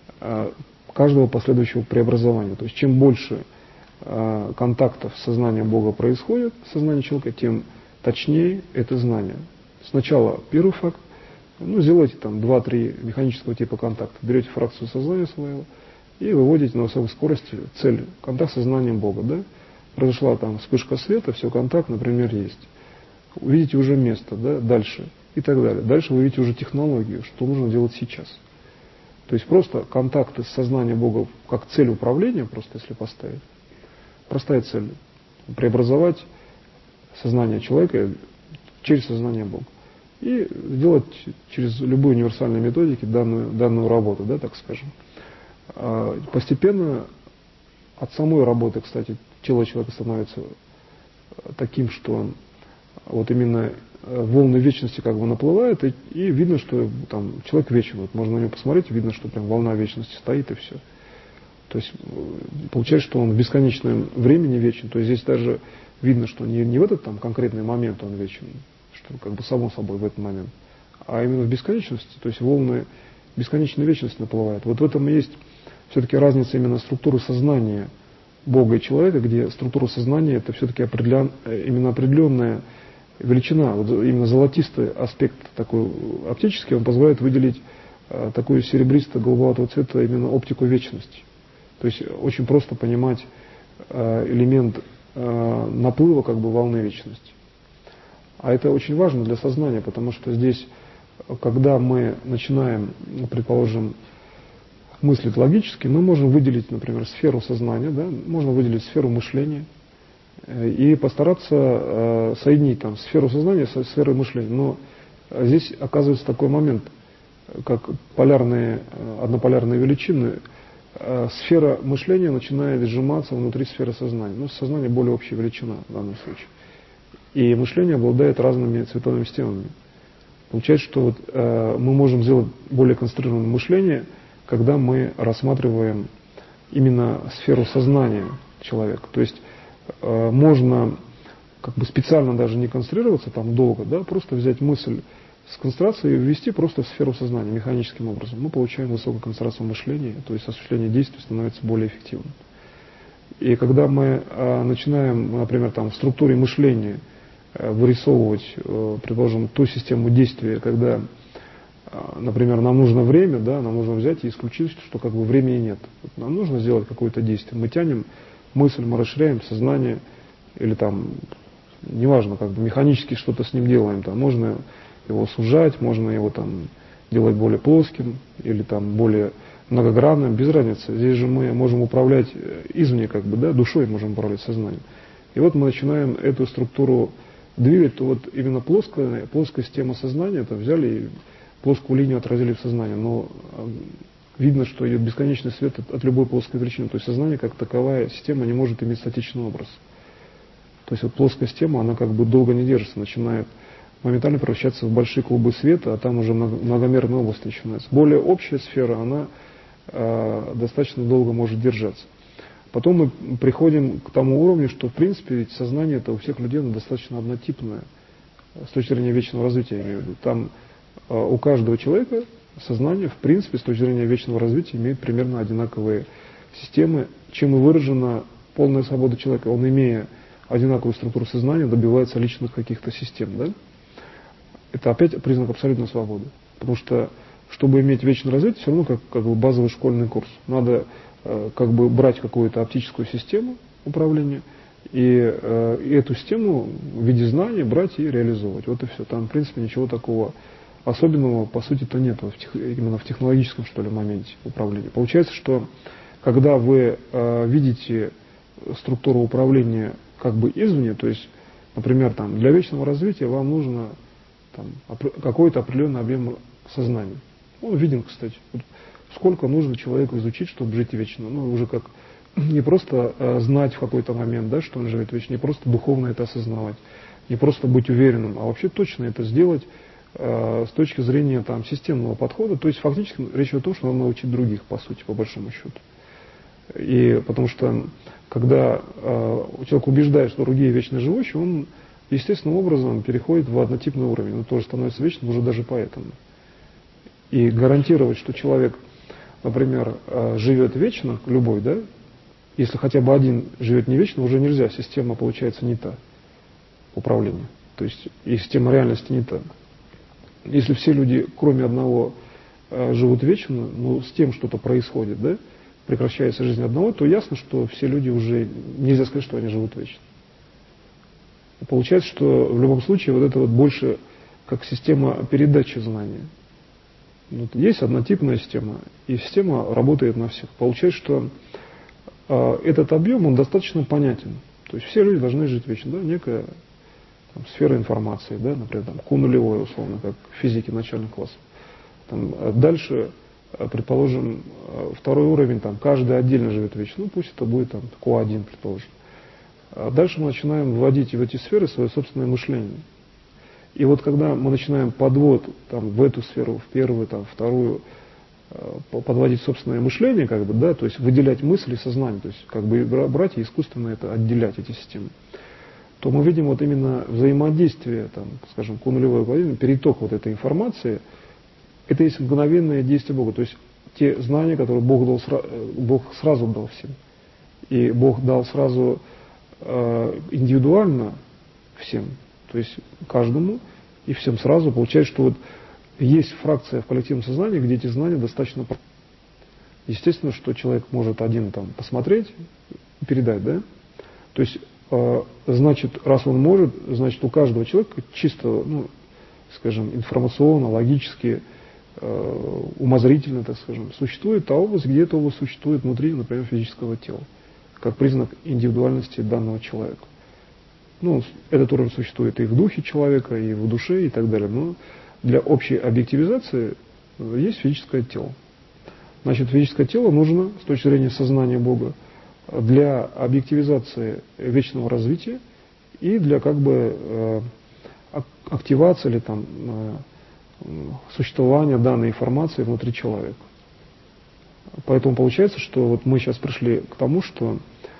каждого последующего преобразования. То есть чем больше контактов с сознанием Бога происходит, в сознании человека, тем точнее это знание. Сначала первый факт, ну, сделайте там два-три механического типа контакта, берете фракцию сознания своего, и выводите на высокой скорости цель, контакт с сознанием Бога, да? Произошла там вспышка света, все, контакт, например, есть. Увидите уже место, да, дальше и так далее. Дальше вы видите уже технологию, что нужно делать сейчас. То есть просто контакты с сознанием Бога как цель управления, просто если поставить, простая цель, преобразовать сознание человека через сознание Бога. И сделать через любые универсальные методики данную, данную работу, да, так скажем. Постепенно от самой работы, кстати, тело человека становится таким, что вот именно волны вечности как бы наплывают, и, и видно, что там человек вечен. Вот можно на него посмотреть, видно, что прям волна вечности стоит, и все. То есть получается, что он в бесконечном времени вечен. То есть здесь даже видно, что не, не в этот там конкретный момент он вечен, что как бы само собой в этот момент, а именно в бесконечности. То есть волны бесконечной вечности наплывают. Вот в этом и есть все-таки разница именно структуры сознания Бога и человека, где структура сознания это все-таки определен, именно определенная величина, вот именно золотистый аспект такой оптический, он позволяет выделить э, такую серебристо-голубоватого цвета именно оптику вечности. То есть очень просто понимать э, элемент э, наплыва как бы волны вечности. А это очень важно для сознания, потому что здесь, когда мы начинаем, предположим, мыслить логически, мы можем выделить, например, сферу сознания, да, можно выделить сферу мышления, и постараться э, соединить там сферу сознания со сферой мышления. Но здесь оказывается такой момент, как полярные, однополярные величины. Э, сфера мышления начинает сжиматься внутри сферы сознания. Ну, сознание более общая величина в данном случае. И мышление обладает разными цветовыми системами. Получается, что вот, э, мы можем сделать более концентрированное мышление, когда мы рассматриваем именно сферу сознания человека. То есть можно как бы специально даже не концентрироваться там долго, да, просто взять мысль с концентрацией и ввести просто в сферу сознания механическим образом. Мы получаем высокую концентрацию мышления, то есть осуществление действий становится более эффективным. И когда мы а, начинаем, например, там, в структуре мышления а, вырисовывать, а, предположим, ту систему действия, когда, а, например, нам нужно время, да, нам нужно взять и исключить, что как бы времени нет. Вот нам нужно сделать какое-то действие. Мы тянем мысль, мы расширяем сознание, или там, неважно, как бы механически что-то с ним делаем, там, можно его сужать, можно его там делать более плоским, или там более многогранным, без разницы. Здесь же мы можем управлять извне, как бы, да, душой можем управлять сознанием. И вот мы начинаем эту структуру двигать, то вот именно плоская, плоская система сознания, это взяли и плоскую линию отразили в сознании, но видно, что идет бесконечный свет от, от любой плоской величины. То есть сознание как таковая система не может иметь статичный образ. То есть вот плоская система, она как бы долго не держится, начинает моментально превращаться в большие клубы света, а там уже много, многомерная область начинается. Более общая сфера, она э, достаточно долго может держаться. Потом мы приходим к тому уровню, что в принципе ведь сознание это у всех людей достаточно однотипное, с точки зрения вечного развития, я имею в виду. Там э, у каждого человека сознание, в принципе, с точки зрения вечного развития, имеет примерно одинаковые системы, чем и выражена полная свобода человека. Он, имея одинаковую структуру сознания, добивается личных каких-то систем. Да? Это опять признак абсолютной свободы. Потому что, чтобы иметь вечное развитие, все равно как, как бы базовый школьный курс. Надо э, как бы брать какую-то оптическую систему управления и, э, и эту систему в виде знаний брать и реализовывать. Вот и все. Там, в принципе, ничего такого особенного, по сути-то, нет в тех, именно в технологическом, что ли, моменте управления. Получается, что когда вы э, видите структуру управления как бы извне, то есть, например, там, для вечного развития вам нужно там, какой-то определенный объем сознания. Он виден, кстати. Вот сколько нужно человеку изучить, чтобы жить вечно. Ну, уже как не просто э, знать в какой-то момент, да, что он живет вечно, не просто духовно это осознавать, не просто быть уверенным, а вообще точно это сделать с точки зрения там, системного подхода, то есть фактически речь о том, что надо научить других, по сути, по большому счету. И потому что, когда э, человек убеждает, что другие вечно живущие, он естественным образом переходит в однотипный уровень, он тоже становится вечным уже даже поэтому. И гарантировать, что человек, например, э, живет вечно, любой, да, если хотя бы один живет не вечно, уже нельзя, система получается не та управления. То есть и система реальности не та. Если все люди, кроме одного, живут вечно, ну, с тем что-то происходит, да, прекращается жизнь одного, то ясно, что все люди уже, нельзя сказать, что они живут вечно. Получается, что в любом случае вот это вот больше как система передачи знания. Вот есть однотипная система, и система работает на всех. Получается, что э, этот объем, он достаточно понятен. То есть все люди должны жить вечно, да, некая там, сфера информации, да, например, там, Q нулевой, условно, как в физике начальных классов. Там, дальше, предположим, второй уровень, там, каждый отдельно живет вечно, ну пусть это будет там, Q один, предположим. А дальше мы начинаем вводить в эти сферы свое собственное мышление. И вот когда мы начинаем подвод там, в эту сферу, в первую, там, вторую, подводить собственное мышление, как бы, да, то есть выделять мысли и сознание, то есть как бы брать и искусственно это отделять, эти системы, то мы видим вот именно взаимодействие, там, скажем, Q нулевой, переток вот этой информации, это есть мгновенное действие Бога, то есть те знания, которые Бог, дал, Бог сразу дал всем. И Бог дал сразу э, индивидуально всем, то есть каждому и всем сразу. Получается, что вот есть фракция в коллективном сознании, где эти знания достаточно... Естественно, что человек может один там посмотреть и передать, да? То есть, э, значит, раз он может, значит, у каждого человека чисто, ну, скажем, информационно, логически, э, умозрительно, так скажем, существует та область, где эта область существует внутри, например, физического тела, как признак индивидуальности данного человека. Ну, этот уровень существует и в духе человека, и в душе, и так далее. Но для общей объективизации есть физическое тело. Значит, физическое тело нужно с точки зрения сознания Бога для объективизации вечного развития и для как бы э, активации или там э, существования данной информации внутри человека. Поэтому получается, что вот мы сейчас пришли к тому, что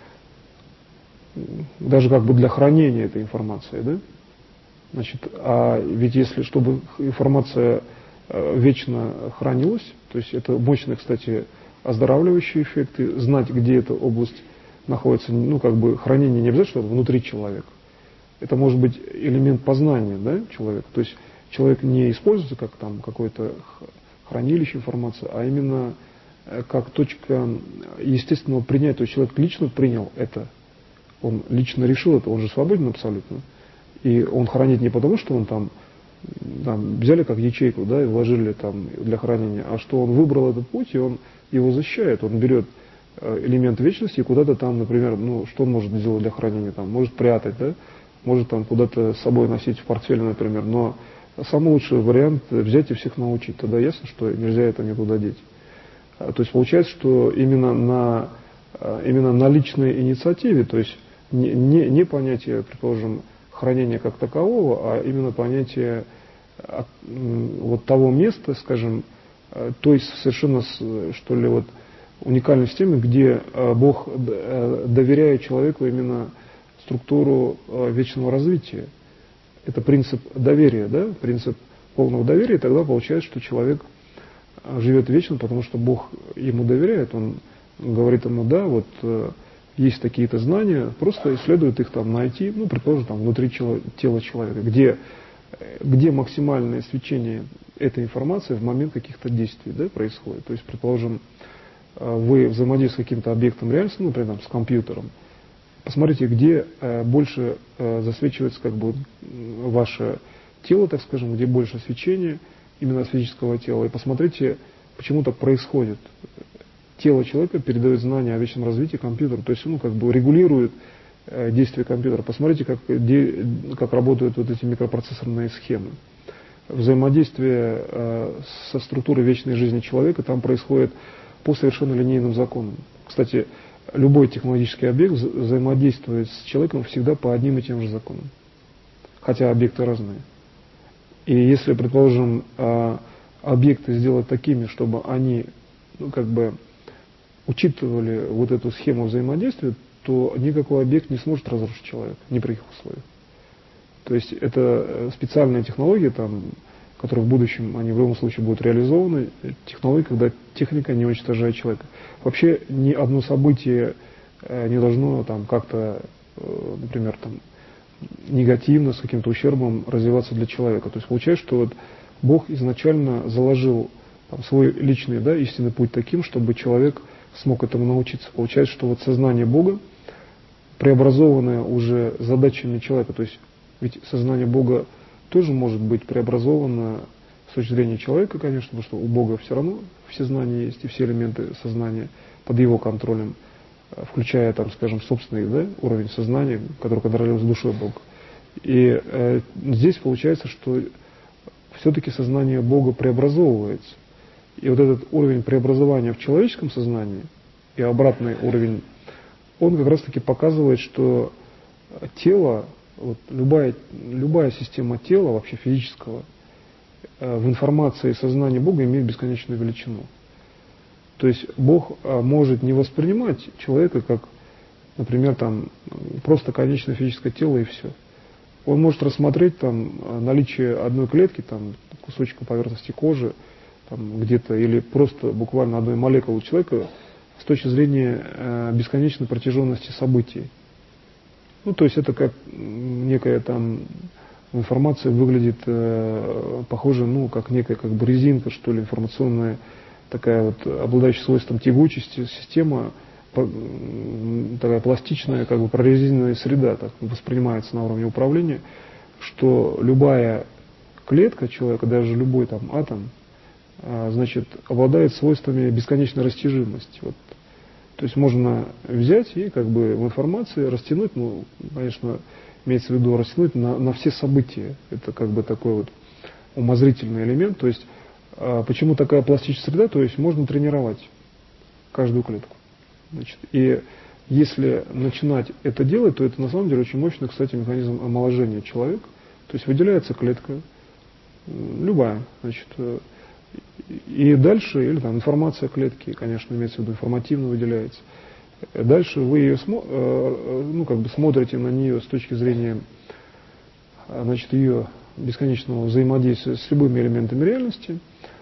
даже как бы для хранения этой информации, да? Значит, а ведь если, чтобы информация э, вечно хранилась, то есть это мощные, кстати, оздоравливающие эффекты, знать, где эта область находится, ну, как бы хранение не обязательно, что внутри человека. Это может быть элемент познания, да, человека. То есть человек не используется как там какое-то хранилище информации, а именно как точка естественного принятия. То есть человек лично принял это, он лично решил это, он же свободен абсолютно. И он хранит не потому, что он там, там взяли как ячейку, да, и вложили там для хранения, а что он выбрал этот путь, и он его защищает. Он берет элемент вечности и куда-то там, например, ну, что он может сделать для хранения, там, может прятать, да, может там куда-то с собой носить в портфеле, например, но самый лучший вариант взять и всех научить, тогда ясно, что нельзя это никуда деть. То есть получается, что именно на, именно на личной инициативе, то есть не, не, не понятие, предположим, хранения как такового, а именно понятие вот того места, скажем, то есть совершенно, что ли, вот уникальной системы, где Бог доверяет человеку именно структуру вечного развития. Это принцип доверия, да, принцип полного доверия, и тогда получается, что человек живет вечно, потому что Бог ему доверяет, он говорит ему, да, вот есть такие-то знания, просто исследует их там найти, ну, предположим, там внутри тела, тела человека, где, где максимальное свечение этой информации в момент каких-то действий, да, происходит. То есть, предположим, вы взаимодействуете с каким-то объектом реальности, например, там, с компьютером, посмотрите, где э, больше э, засвечивается как бы ваше тело, так скажем, где больше свечения именно физического тела, и посмотрите, почему так происходит. Тело человека передает знания о вечном развитии компьютеру, то есть ну, как бы регулирует э, действие компьютера. Посмотрите, как, де, как работают вот эти микропроцессорные схемы. Взаимодействие э, со структурой вечной жизни человека там происходит по совершенно линейным законам. Кстати, любой технологический объект взаимодействует с человеком всегда по одним и тем же законам, хотя объекты разные. И если, предположим, э, объекты сделать такими, чтобы они, ну, как бы учитывали вот эту схему взаимодействия, то никакой объект не сможет разрушить человека, ни при каких условиях. То есть это специальные технологии, там, которые в будущем, они в любом случае будут реализованы, технологии, когда техника не уничтожает человека. Вообще ни одно событие не должно там как-то, например, там, негативно, с каким-то ущербом развиваться для человека. То есть получается, что вот Бог изначально заложил там, свой личный, да, истинный путь таким, чтобы человек смог этому научиться. Получается, что вот сознание Бога, преобразованное уже задачами человека, то есть ведь сознание Бога тоже может быть преобразовано с точки зрения человека, конечно, потому что у Бога все равно все знания есть, и все элементы сознания под его контролем, включая, там, скажем, собственный, да, уровень сознания, который контролируется душой Бога. И э, здесь получается, что все-таки сознание Бога преобразовывается. И вот этот уровень преобразования в человеческом сознании и обратный уровень, он как раз-таки показывает, что тело, вот любая, любая система тела, вообще физического, в информации сознания Бога имеет бесконечную величину. То есть Бог может не воспринимать человека как, например, там, просто конечное физическое тело и все. Он может рассмотреть там наличие одной клетки, там, кусочка поверхности кожи, там, где-то, или просто буквально одной молекулы человека с точки зрения э, бесконечной протяженности событий. Ну, то есть это как некая там информация выглядит э, похоже, ну, как некая как бы резинка, что ли, информационная, такая вот, обладающая свойством тягучести, система, такая пластичная, как бы прорезиненная среда, так воспринимается на уровне управления, что любая клетка человека, даже любой там атом, а, значит, обладает свойствами бесконечной растяжимости. Вот. То есть можно взять и как бы в информации растянуть, ну, конечно, имеется в виду растянуть на, на все события. Это как бы такой вот умозрительный элемент. То есть а, почему такая пластичная среда? То есть можно тренировать каждую клетку. Значит, и если начинать это делать, то это на самом деле очень мощный, кстати, механизм омоложения человека. То есть выделяется клетка, любая, значит, и дальше, или там информация клетки, конечно, имеется в виду, информативно выделяется. Дальше вы ее ну, как бы смотрите на нее с точки зрения, значит, ее бесконечного взаимодействия с любыми элементами реальности,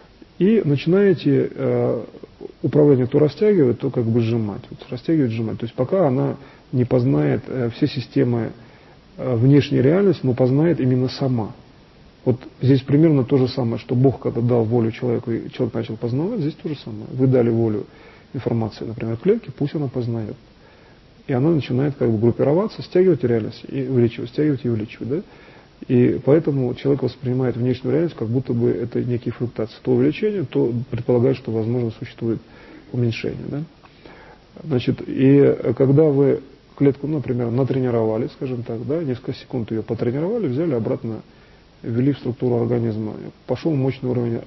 и начинаете э, управление то растягивать, то как бы сжимать. Вот растягивать, сжимать. То есть пока она не познает э, все системы э, внешней реальности, но познает именно сама. Вот здесь примерно то же самое, что Бог, когда дал волю человеку, и человек начал познавать, здесь то же самое. Вы дали волю информации, например, клетке, пусть она познает. И она начинает как бы группироваться, стягивать реальность и увеличивать, стягивать и увеличивать. Да? И поэтому человек воспринимает внешнюю реальность, как будто бы это некие флуктуации. То увеличение, то предполагает, что, возможно, существует уменьшение. Да? Значит, и когда вы клетку, например, натренировали, скажем так, да, несколько секунд ее потренировали, взяли обратно, ввели в структуру организма, пошел мощный уровень.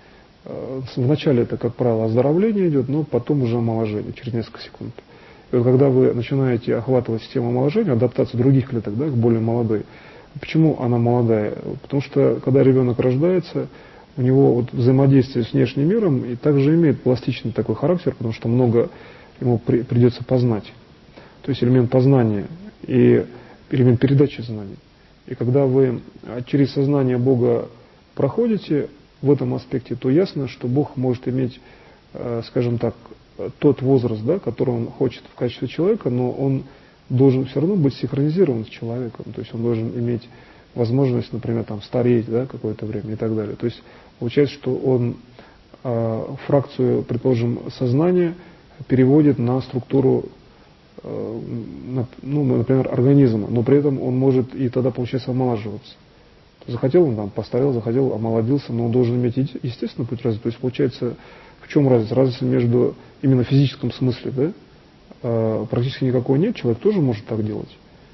Вначале это, как правило, оздоровление идет, но потом уже омоложение, через несколько секунд. И вот когда вы начинаете охватывать систему омоложения, адаптацию других клеток, да, к более молодой. Почему она молодая? Потому что, когда ребенок рождается, у него вот взаимодействие с внешним миром и также имеет пластичный такой характер, потому что много ему при, придется познать. То есть элемент познания и элемент передачи знаний. И когда вы через сознание Бога проходите в этом аспекте, то ясно, что Бог может иметь, скажем так, тот возраст, да, который Он хочет в качестве человека, но Он должен все равно быть синхронизирован с человеком. То есть он должен иметь возможность, например, там, стареть, да, какое-то время и так далее. То есть получается, что он э, фракцию, предположим, сознания переводит на структуру, э, на, ну, например, организма, но при этом он может и тогда, получается, омолаживаться. Захотел он там, постарел, захотел, омолодился, но он должен иметь естественный путь развития. То есть получается, в чем разница? Разница между именно в физическом смысле, да? Практически никакого нет, человек тоже может так делать.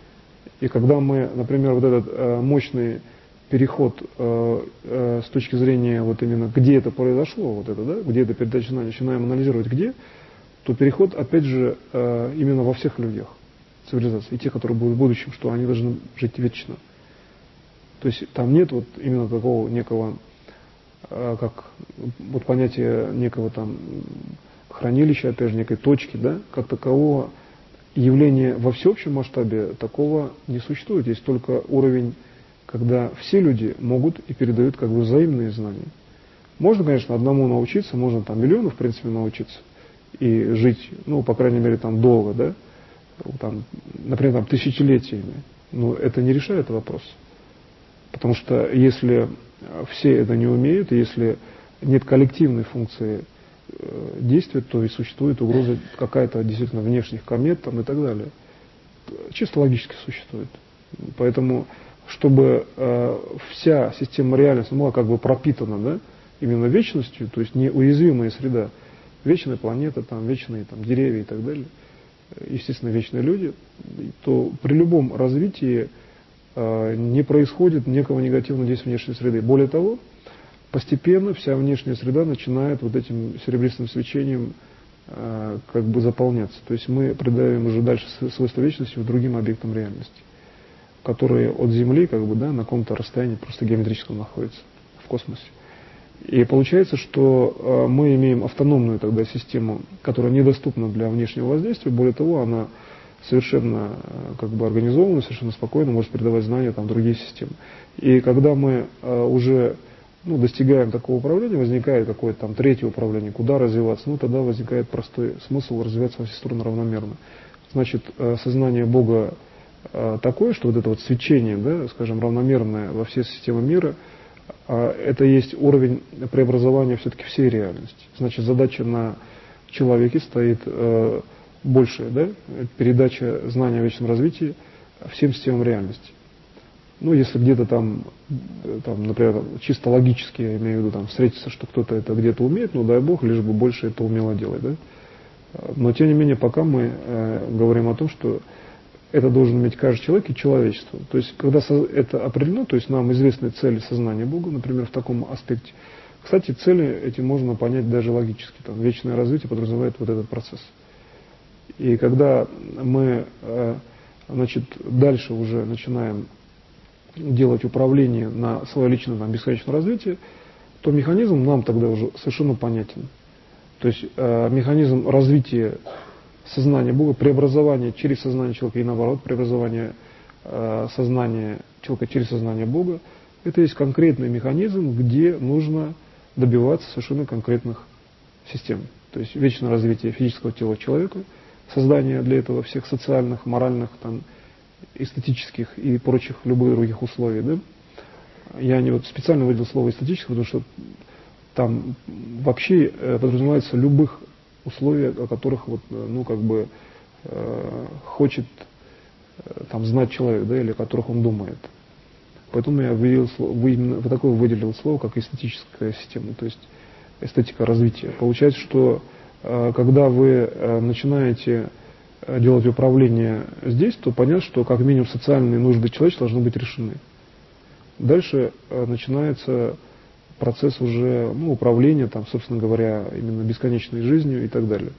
И когда мы, например, вот этот э, мощный переход э, э, с точки зрения вот именно где это произошло, вот это, да, где эта передача знаний, начинаем анализировать где, то переход, опять же, э, именно во всех людях цивилизации, и те, которые будут в будущем, что они должны жить вечно. То есть там нет вот именно такого некого, э, как вот понятия некого там хранилища, опять же, некой точки, да, как такового явления во всеобщем масштабе такого не существует. Есть только уровень, когда все люди могут и передают как бы взаимные знания. Можно, конечно, одному научиться, можно там миллиону, в принципе, научиться и жить, ну, по крайней мере, там долго, да, там, например, там тысячелетиями, но это не решает вопрос. Потому что если все это не умеют, если нет коллективной функции э, действия, то и существует угроза какая-то действительно внешних комет там, и так далее. Чисто логически существует. Поэтому, чтобы э, вся система реальности была как бы пропитана, да, именно вечностью, то есть неуязвимая среда, вечная планета, там, вечные там, деревья и так далее, естественно, вечные люди, то при любом развитии э, не происходит некого негативного действия внешней среды. Более того, постепенно вся внешняя среда начинает вот этим серебристым свечением э, как бы заполняться. То есть мы придаем уже дальше свойства вечности другим объектам реальности, которые от Земли как бы, да, на каком-то расстоянии просто геометрическом находятся в космосе. И получается, что э, мы имеем автономную тогда систему, которая недоступна для внешнего воздействия. Более того, она совершенно э, как бы организована, совершенно спокойно может передавать знания там, в другие системы. И когда мы э, уже ну, достигаем такого управления, возникает какое-то там третье управление, куда развиваться, ну тогда возникает простой смысл развиваться во все стороны равномерно. Значит, э, сознание Бога э, такое, что вот это вот свечение, да, скажем, равномерное во все системы мира, это есть уровень преобразования все-таки всей реальности. Значит, задача на человеке стоит э, большая, да, передача знания о вечном развитии всем системам реальности. Ну, если где-то там, там, например, чисто логически, я имею в виду, там, встретится, что кто-то это где-то умеет, ну, дай Бог, лишь бы больше это умело делать, да. Но, тем не менее, пока мы э, говорим о том, что это должен иметь каждый человек и человечество. То есть, когда это определено, то есть нам известны цели сознания Бога, например, в таком аспекте. Кстати, цели эти можно понять даже логически. Там, вечное развитие подразумевает вот этот процесс. И когда мы значит, дальше уже начинаем делать управление на свое личное там, бесконечное развитие, то механизм нам тогда уже совершенно понятен. То есть э, механизм развития сознание Бога, преобразование через сознание человека и наоборот, преобразование э, сознания человека через сознание Бога, это есть конкретный механизм, где нужно добиваться совершенно конкретных систем. То есть вечное развитие физического тела человека, создание для этого всех социальных, моральных, там, эстетических и прочих любых других условий. Да? Я не вот специально выделил слово эстетическое, потому что там вообще э, подразумевается любых условия, о которых вот, ну, как бы, э, хочет э, там, знать человек, да, или о которых он думает. Поэтому я выделил, вы, именно, вот такое выделил слово, как эстетическая система, то есть эстетика развития. Получается, что э, когда вы э, начинаете делать управление здесь, то понятно, что как минимум социальные нужды человечества должны быть решены. Дальше э, начинается процесс уже ну, управления, там, собственно говоря, именно бесконечной жизнью и так далее.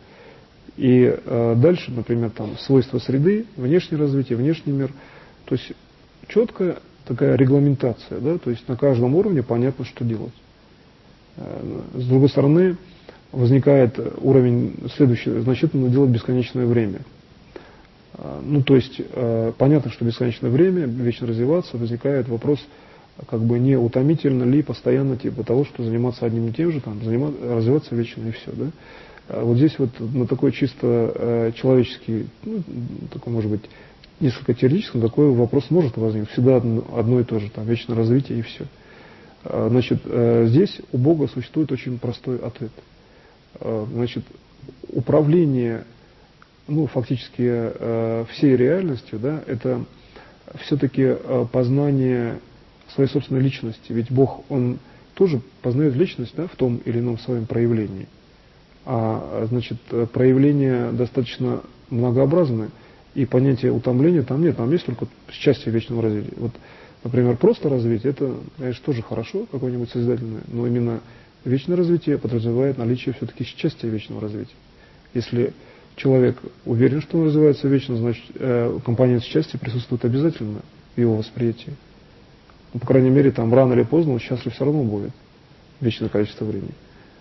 И э, дальше, например, там, свойства среды, внешнее развитие, внешний мир. То есть четкая такая регламентация, да, то есть на каждом уровне понятно, что делать. Э, с другой стороны, возникает уровень следующий, значительно делать бесконечное время. Э, ну, то есть э, понятно, что бесконечное время, вечно развиваться, возникает вопрос, как бы не утомительно ли постоянно типа того, что заниматься одним и тем же, там, заниматься, развиваться вечно и все, да. А вот здесь вот на такой чисто э, человеческий, ну, такой, может быть, несколько теоретический, такой вопрос может возникнуть. Всегда одно, одно и то же, там, вечное развитие и все. А, значит, э, здесь у Бога существует очень простой ответ. А, значит, управление, ну, фактически э, всей реальностью, да, это все-таки э, познание своей собственной личности. Ведь Бог, Он тоже познает личность, да, в том или ином своем проявлении. А, значит, проявления достаточно многообразны, и понятие утомления там нет, там есть только счастье вечного развития. Вот, например, просто развитие, это, конечно, тоже хорошо, какое-нибудь созидательное, но именно вечное развитие подразумевает наличие все-таки счастья вечного развития. Если человек уверен, что он развивается вечно, значит, э, компонент счастья присутствует обязательно в его восприятии. Ну, по крайней мере, там рано или поздно он счастлив все равно будет, вечное количество времени.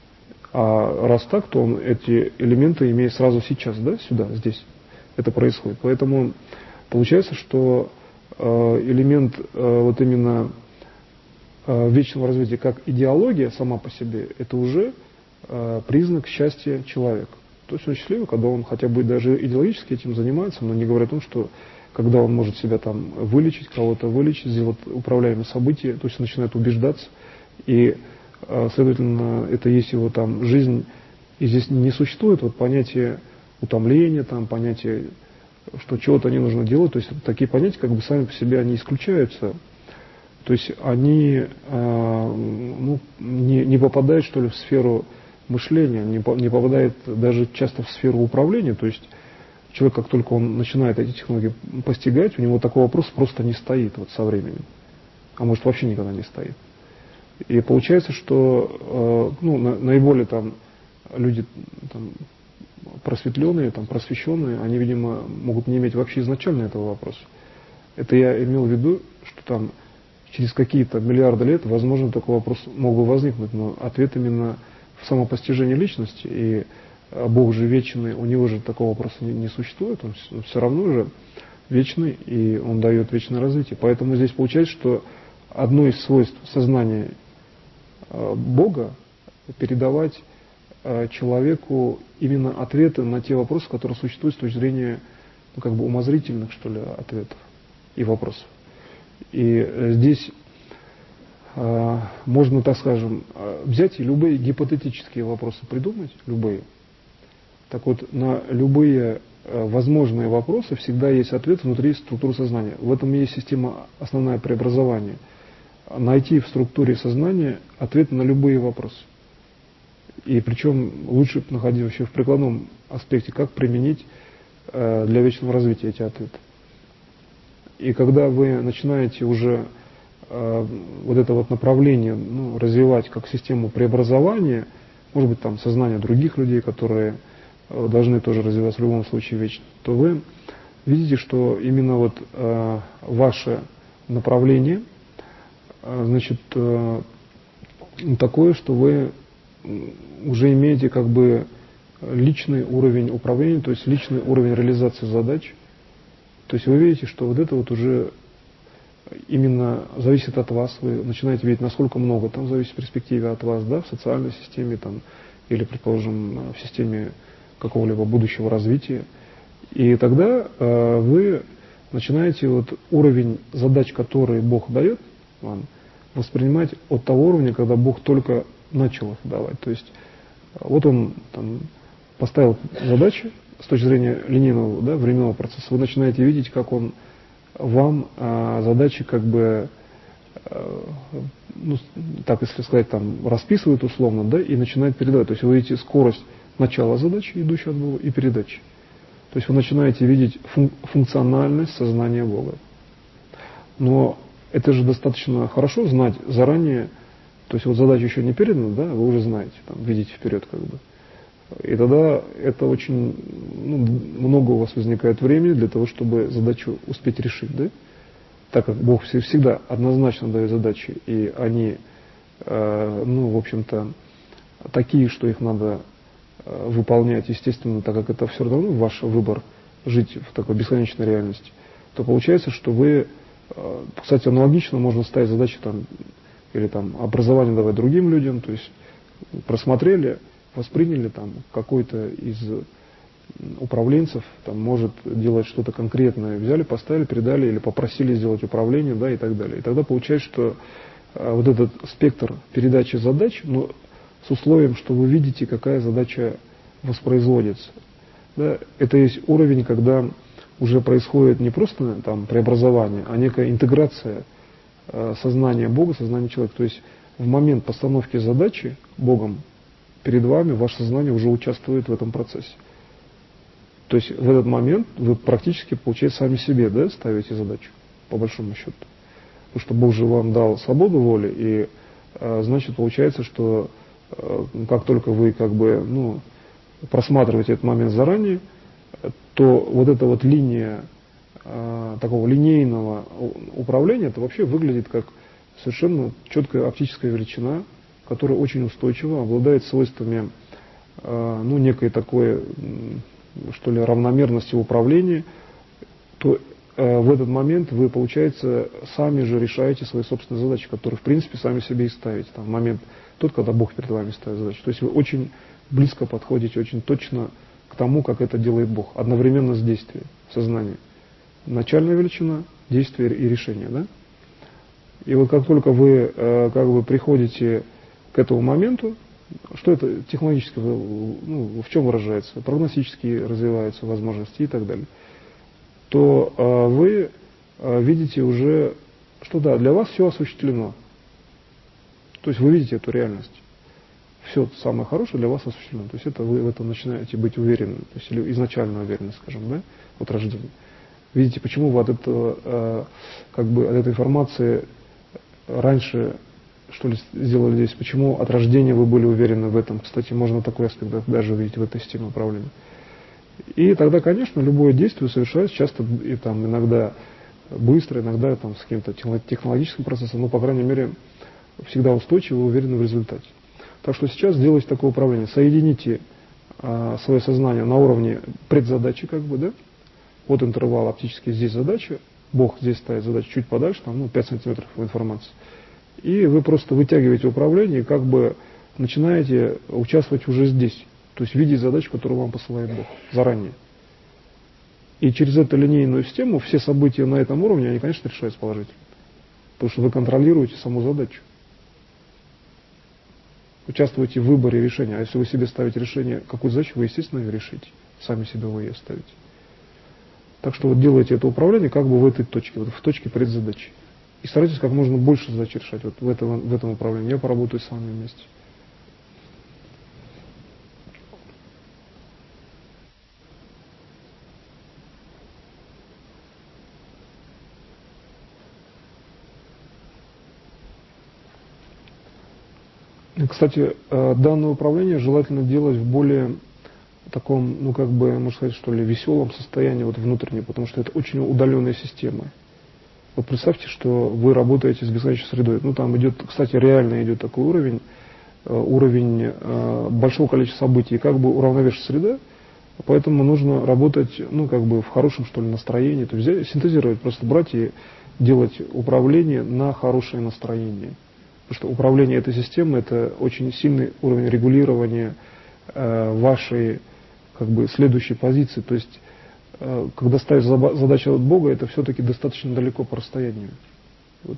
А раз так, то он эти элементы имеет сразу сейчас, да, сюда, здесь. Это происходит. Поэтому получается, что э, элемент э, вот именно э, вечного развития как идеология сама по себе, это уже э, признак счастья человека. То есть он счастливый, когда он хотя бы даже идеологически этим занимается, но не говоря о том, что когда он может себя там вылечить, кого-то вылечить, сделать управляемые события, то есть он начинает убеждаться и следовательно, это есть его там жизнь, и здесь не существует вот понятие утомления, там, понятие, что чего-то не нужно делать, то есть такие понятия как бы сами по себе они исключаются, то есть они ну, не, не попадают, что ли, в сферу мышления, не, по, не попадает даже часто в сферу управления, то есть человек, как только он начинает эти технологии постигать, у него такой вопрос просто не стоит вот со временем, а может вообще никогда не стоит. И получается, что ну, наиболее там люди там, просветленные, там, просвещенные, они, видимо, могут не иметь вообще изначально этого вопроса. Это я имел в виду, что там через какие-то миллиарды лет, возможно, такой вопрос мог бы возникнуть, но ответ именно в самопостижении личности, и Бог же вечный, у него же такого вопроса не, не существует, он все равно же вечный, и он дает вечное развитие. Поэтому здесь получается, что одно из свойств сознания Бога передавать человеку именно ответы на те вопросы, которые существуют с точки зрения ну, как бы умозрительных, что ли, ответов и вопросов. И здесь э, можно, так скажем, взять и любые гипотетические вопросы придумать, любые. Так вот, на любые э, возможные вопросы всегда есть ответ внутри структуры сознания. В этом и есть система основное преобразование. Найти в структуре сознания ответ на любые вопросы. И причем лучше находить вообще в прикладном аспекте, как применить э, для вечного развития эти ответы. И когда вы начинаете уже э, вот это вот направление ну, развивать как систему преобразования, может быть там сознание других людей, которые э, должны тоже развиваться в любом случае вечно, то вы видите, что именно вот э, ваше направление, э, значит, э, такое, что вы уже имеете как бы личный уровень управления, то есть личный уровень реализации задач. То есть вы видите, что вот это вот уже именно зависит от вас, вы начинаете видеть, насколько много там зависит в перспективе от вас, да, в социальной системе там, или, предположим, в системе какого-либо будущего развития. И тогда э, вы начинаете вот уровень задач, которые Бог дает вам, воспринимать от того уровня, когда Бог только начал их давать. То есть вот он там, поставил задачи с точки зрения линейного да, временного процесса, вы начинаете видеть, как он вам а, задачи как бы, а, ну, так если сказать, там, расписывает условно, да, и начинает передавать. То есть вы видите скорость начала задачи, идущей от Бога, и передачи. То есть вы начинаете видеть фун- функциональность сознания Бога. Но это же достаточно хорошо знать заранее. То есть вот задача еще не передана, да, вы уже знаете, там, видите вперед как бы. И тогда это очень ну, много у вас возникает времени для того, чтобы задачу успеть решить, да? Так как Бог всегда однозначно дает задачи, и они, э, ну, в общем-то, такие, что их надо э, выполнять, естественно, так как это все равно ваш выбор жить в такой бесконечной реальности, то получается, что вы, э, кстати, аналогично можно ставить задачи там, или там образование давать другим людям, то есть просмотрели, восприняли там какой-то из управленцев, там может делать что-то конкретное, взяли, поставили, передали или попросили сделать управление, да, и так далее. И тогда получается, что а, вот этот спектр передачи задач, ну, с условием, что вы видите, какая задача воспроизводится. Да, это есть уровень, когда уже происходит не просто там преобразование, а некая интеграция э, сознания Бога, сознания человека. То есть в момент постановки задачи Богом перед вами ваше сознание уже участвует в этом процессе. То есть в этот момент вы практически, получается, сами себе да, ставите задачу, по большому счету. Потому что Бог же вам дал свободу воли, и э, значит, получается, что э, как только вы как бы, ну, просматриваете этот момент заранее, то вот эта вот линия э, такого линейного управления, это вообще выглядит как совершенно четкая оптическая величина, которая очень устойчива, обладает свойствами э, ну, некой такой, что ли, равномерности в управлении, то э, в этот момент вы, получается, сами же решаете свои собственные задачи, которые, в принципе, сами себе и ставите. Там, в момент тот, когда Бог перед вами ставит задачи. То есть вы очень близко подходите, очень точно к тому, как это делает Бог, одновременно с действием, сознанием. Начальная величина, действие и решение, да? И вот как только вы э, как бы приходите к этому моменту, что это технологически, ну, в чем выражается, прогностически развиваются возможности и так далее, то э, вы э, видите уже, что да, для вас все осуществлено. То есть вы видите эту реальность. Все самое хорошее для вас осуществлено. То есть это вы в этом начинаете быть уверены, то есть или изначально уверены, скажем, да, от рождения. Видите, почему вы от этого, э, как бы от этой информации раньше, что ли, сделали здесь, почему от рождения вы были уверены в этом. Кстати, можно такой аспект даже увидеть в этой системе управления. И тогда, конечно, любое действие совершается часто и там иногда быстро, иногда там с каким-то технологическим процессом, но, по крайней мере, всегда устойчиво и уверены в результате. Так что сейчас сделайте такое управление. Соедините а, свое сознание на уровне предзадачи, как бы, да? Вот интервал оптический, здесь задача, Бог здесь ставит задачу чуть подальше, там, ну, пять сантиметров информации. И вы просто вытягиваете управление и как бы начинаете участвовать уже здесь. То есть видеть задачу, которую вам посылает Бог заранее. И через эту линейную систему все события на этом уровне, они, конечно, решаются положительно. Потому что вы контролируете саму задачу. Участвуете в выборе решения. А если вы себе ставите решение, какую задачу, вы, естественно, ее решите. Сами себе вы ее ставите. Так что вот делайте это управление как бы в этой точке, вот в точке предзадачи. И старайтесь как можно больше задач решать вот в этом, в этом управлении. Я поработаю с вами вместе. Кстати, данное управление желательно делать в более таком, ну как бы, можно сказать, что ли, веселом состоянии вот внутреннем, потому что это очень удаленная система. Вот представьте, что вы работаете с бесконечной средой. Ну там идет, кстати, реально идет такой уровень, уровень большого количества событий, как бы уравновешивать среда, поэтому нужно работать, ну как бы в хорошем, что ли, настроении, то есть взять, синтезировать, просто брать и делать управление на хорошее настроение. Потому что управление этой системой – это очень сильный уровень регулирования э, вашей как бы, следующей позиции. То есть, э, когда ставишь задачу от Бога, это все-таки достаточно далеко по расстоянию. Вот.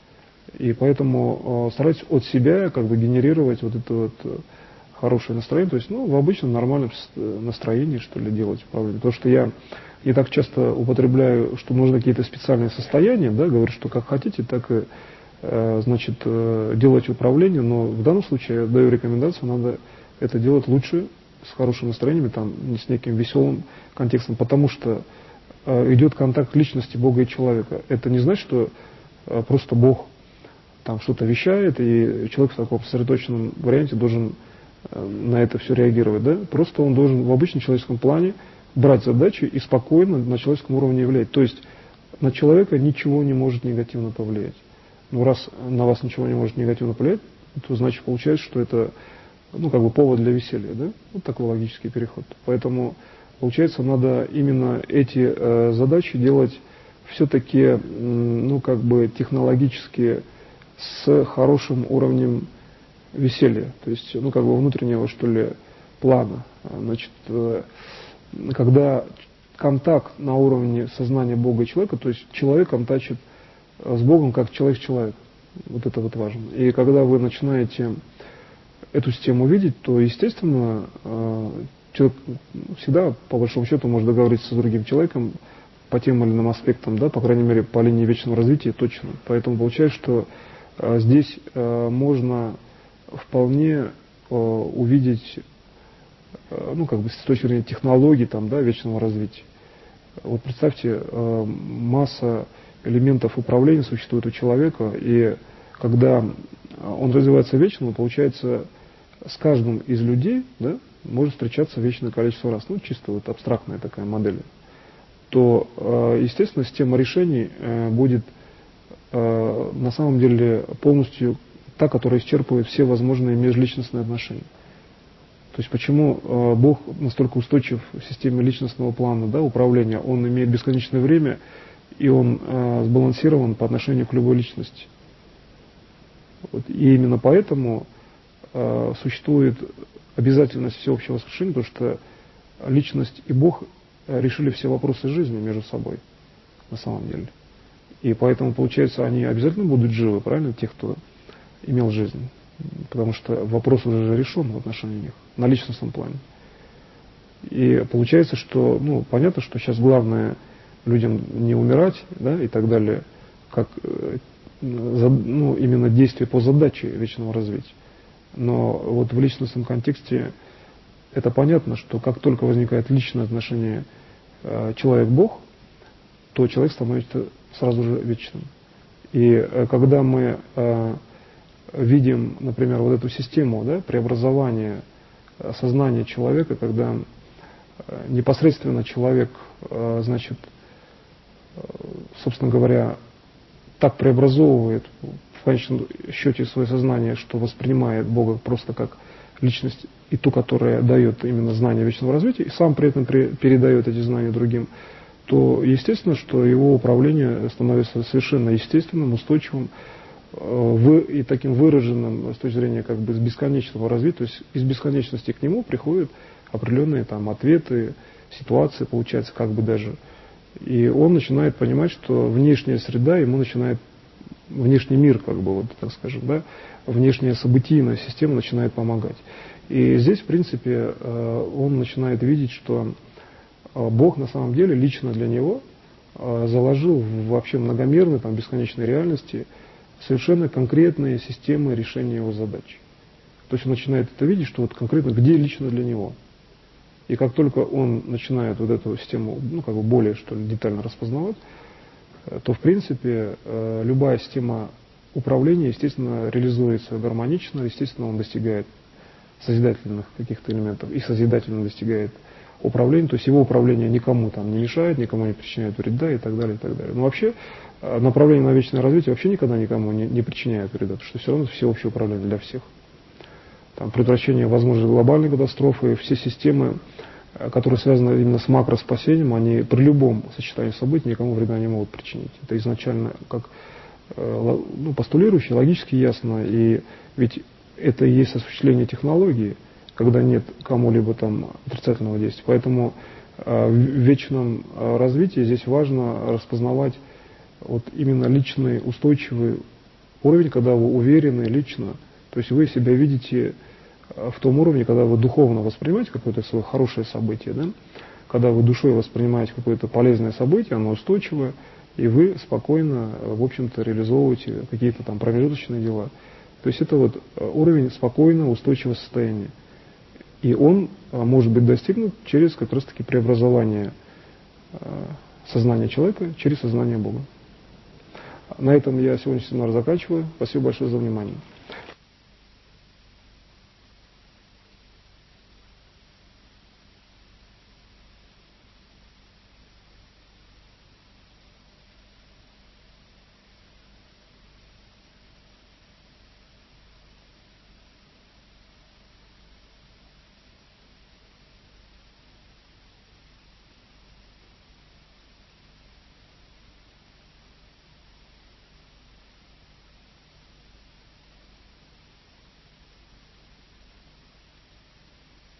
И поэтому э, старайтесь от себя как бы, генерировать вот это вот э, хорошее настроение. То есть, ну, в обычном нормальном настроении, что ли, делать управление. Потому что я не так часто употребляю, что нужны какие-то специальные состояния, да, говорю, что как хотите, так и значит, делать управление, но в данном случае я даю рекомендацию, надо это делать лучше, с хорошим настроением, там, с неким веселым контекстом, потому что идет контакт личности Бога и человека. Это не значит, что просто Бог там что-то вещает, и человек в таком сосредоточенном варианте должен на это все реагировать. Да? Просто он должен в обычном человеческом плане брать задачи и спокойно на человеческом уровне являть. То есть на человека ничего не может негативно повлиять. Ну, раз на вас ничего не может негативно повлиять, то значит получается, что это, ну, как бы повод для веселья, да? Вот такой логический переход. Поэтому, получается, надо именно эти э, задачи делать все-таки, э, ну, как бы технологически с хорошим уровнем веселья. То есть, ну, как бы внутреннего, что ли, плана. Значит, э, когда контакт на уровне сознания Бога и человека, то есть человек контачит с Богом как человек-человек. Вот это вот важно. И когда вы начинаете эту систему видеть, то, естественно, человек всегда, по большому счету, может договориться с другим человеком по тем или иным аспектам, да, по крайней мере, по линии вечного развития точно. Поэтому получается, что здесь можно вполне увидеть, ну, как бы с точки зрения технологий, там, да, вечного развития. Вот представьте, масса элементов управления существует у человека, и когда он развивается вечно, получается, с каждым из людей, да, может встречаться вечное количество раз, ну, чисто вот абстрактная такая модель, то, естественно, система решений будет на самом деле полностью та, которая исчерпывает все возможные межличностные отношения. То есть почему Бог настолько устойчив в системе личностного плана, да, управления, он имеет бесконечное время, и он э, сбалансирован по отношению к любой личности. Вот. И именно поэтому э, существует обязательность всеобщего воскрешения, потому что личность и Бог решили все вопросы жизни между собой, на самом деле. И поэтому, получается, они обязательно будут живы, правильно, те, кто имел жизнь. потому что вопрос уже решен в отношении них на личностном плане. И получается, что, ну, понятно, что сейчас главное людям не умирать, да, и так далее, как, ну, именно действие по задаче вечного развития. Но вот в личностном контексте это понятно, что как только возникает личное отношение э, человек-бог, то человек становится сразу же вечным. И э, когда мы э, видим, например, вот эту систему, да, преобразования э, сознания человека, когда э, непосредственно человек, э, значит, э, собственно говоря, так преобразовывает в конечном счете свое сознание, что воспринимает Бога просто как личность и ту, которая дает именно знание вечного развития, и сам при этом при, передает эти знания другим, то естественно, что его управление становится совершенно естественным, устойчивым э, и таким выраженным с точки зрения как бы бесконечного развития, то есть из бесконечности к нему приходят определенные там ответы, ситуации, получается, как бы даже. И он начинает понимать, что внешняя среда ему начинает, внешний мир, как бы, вот так скажем, да, внешняя событийная система начинает помогать. И здесь, в принципе, он начинает видеть, что Бог на самом деле лично для него заложил в вообще многомерной, там, бесконечной реальности совершенно конкретные системы решения его задач. То есть он начинает это видеть, что вот конкретно где лично для него. И как только он начинает вот эту систему, ну, как бы более, что ли, детально распознавать, то, в принципе, любая система управления, естественно, реализуется гармонично, естественно, он достигает созидательных каких-то элементов и созидательно достигает управления, то есть его управление никому там не мешает, никому не причиняет вреда и так далее, и так далее. Но вообще направление на вечное развитие вообще никогда никому не, не причиняет вреда, потому что все равно всеобщее управление для всех. Там, предотвращение возможной глобальной катастрофы, все системы, которые связаны именно с макроспасением, они при любом сочетании событий никому вреда не могут причинить. Это изначально как ну, постулирующее, логически ясно, и ведь это и есть осуществление технологии, когда нет кому-либо там отрицательного действия. Поэтому э, в вечном развитии здесь важно распознавать вот именно личный устойчивый уровень, когда вы уверены лично, то есть вы себя видите в том уровне, когда вы духовно воспринимаете какое-то свое хорошее событие, да? Когда вы душой воспринимаете какое-то полезное событие, оно устойчивое, и вы спокойно, в общем-то, реализовываете какие-то там промежуточные дела. То есть это вот уровень спокойного, устойчивого состояния. И он может быть достигнут через как раз-таки преобразование сознания человека через сознание Бога. На этом я сегодняшний семинар заканчиваю. Спасибо большое за внимание.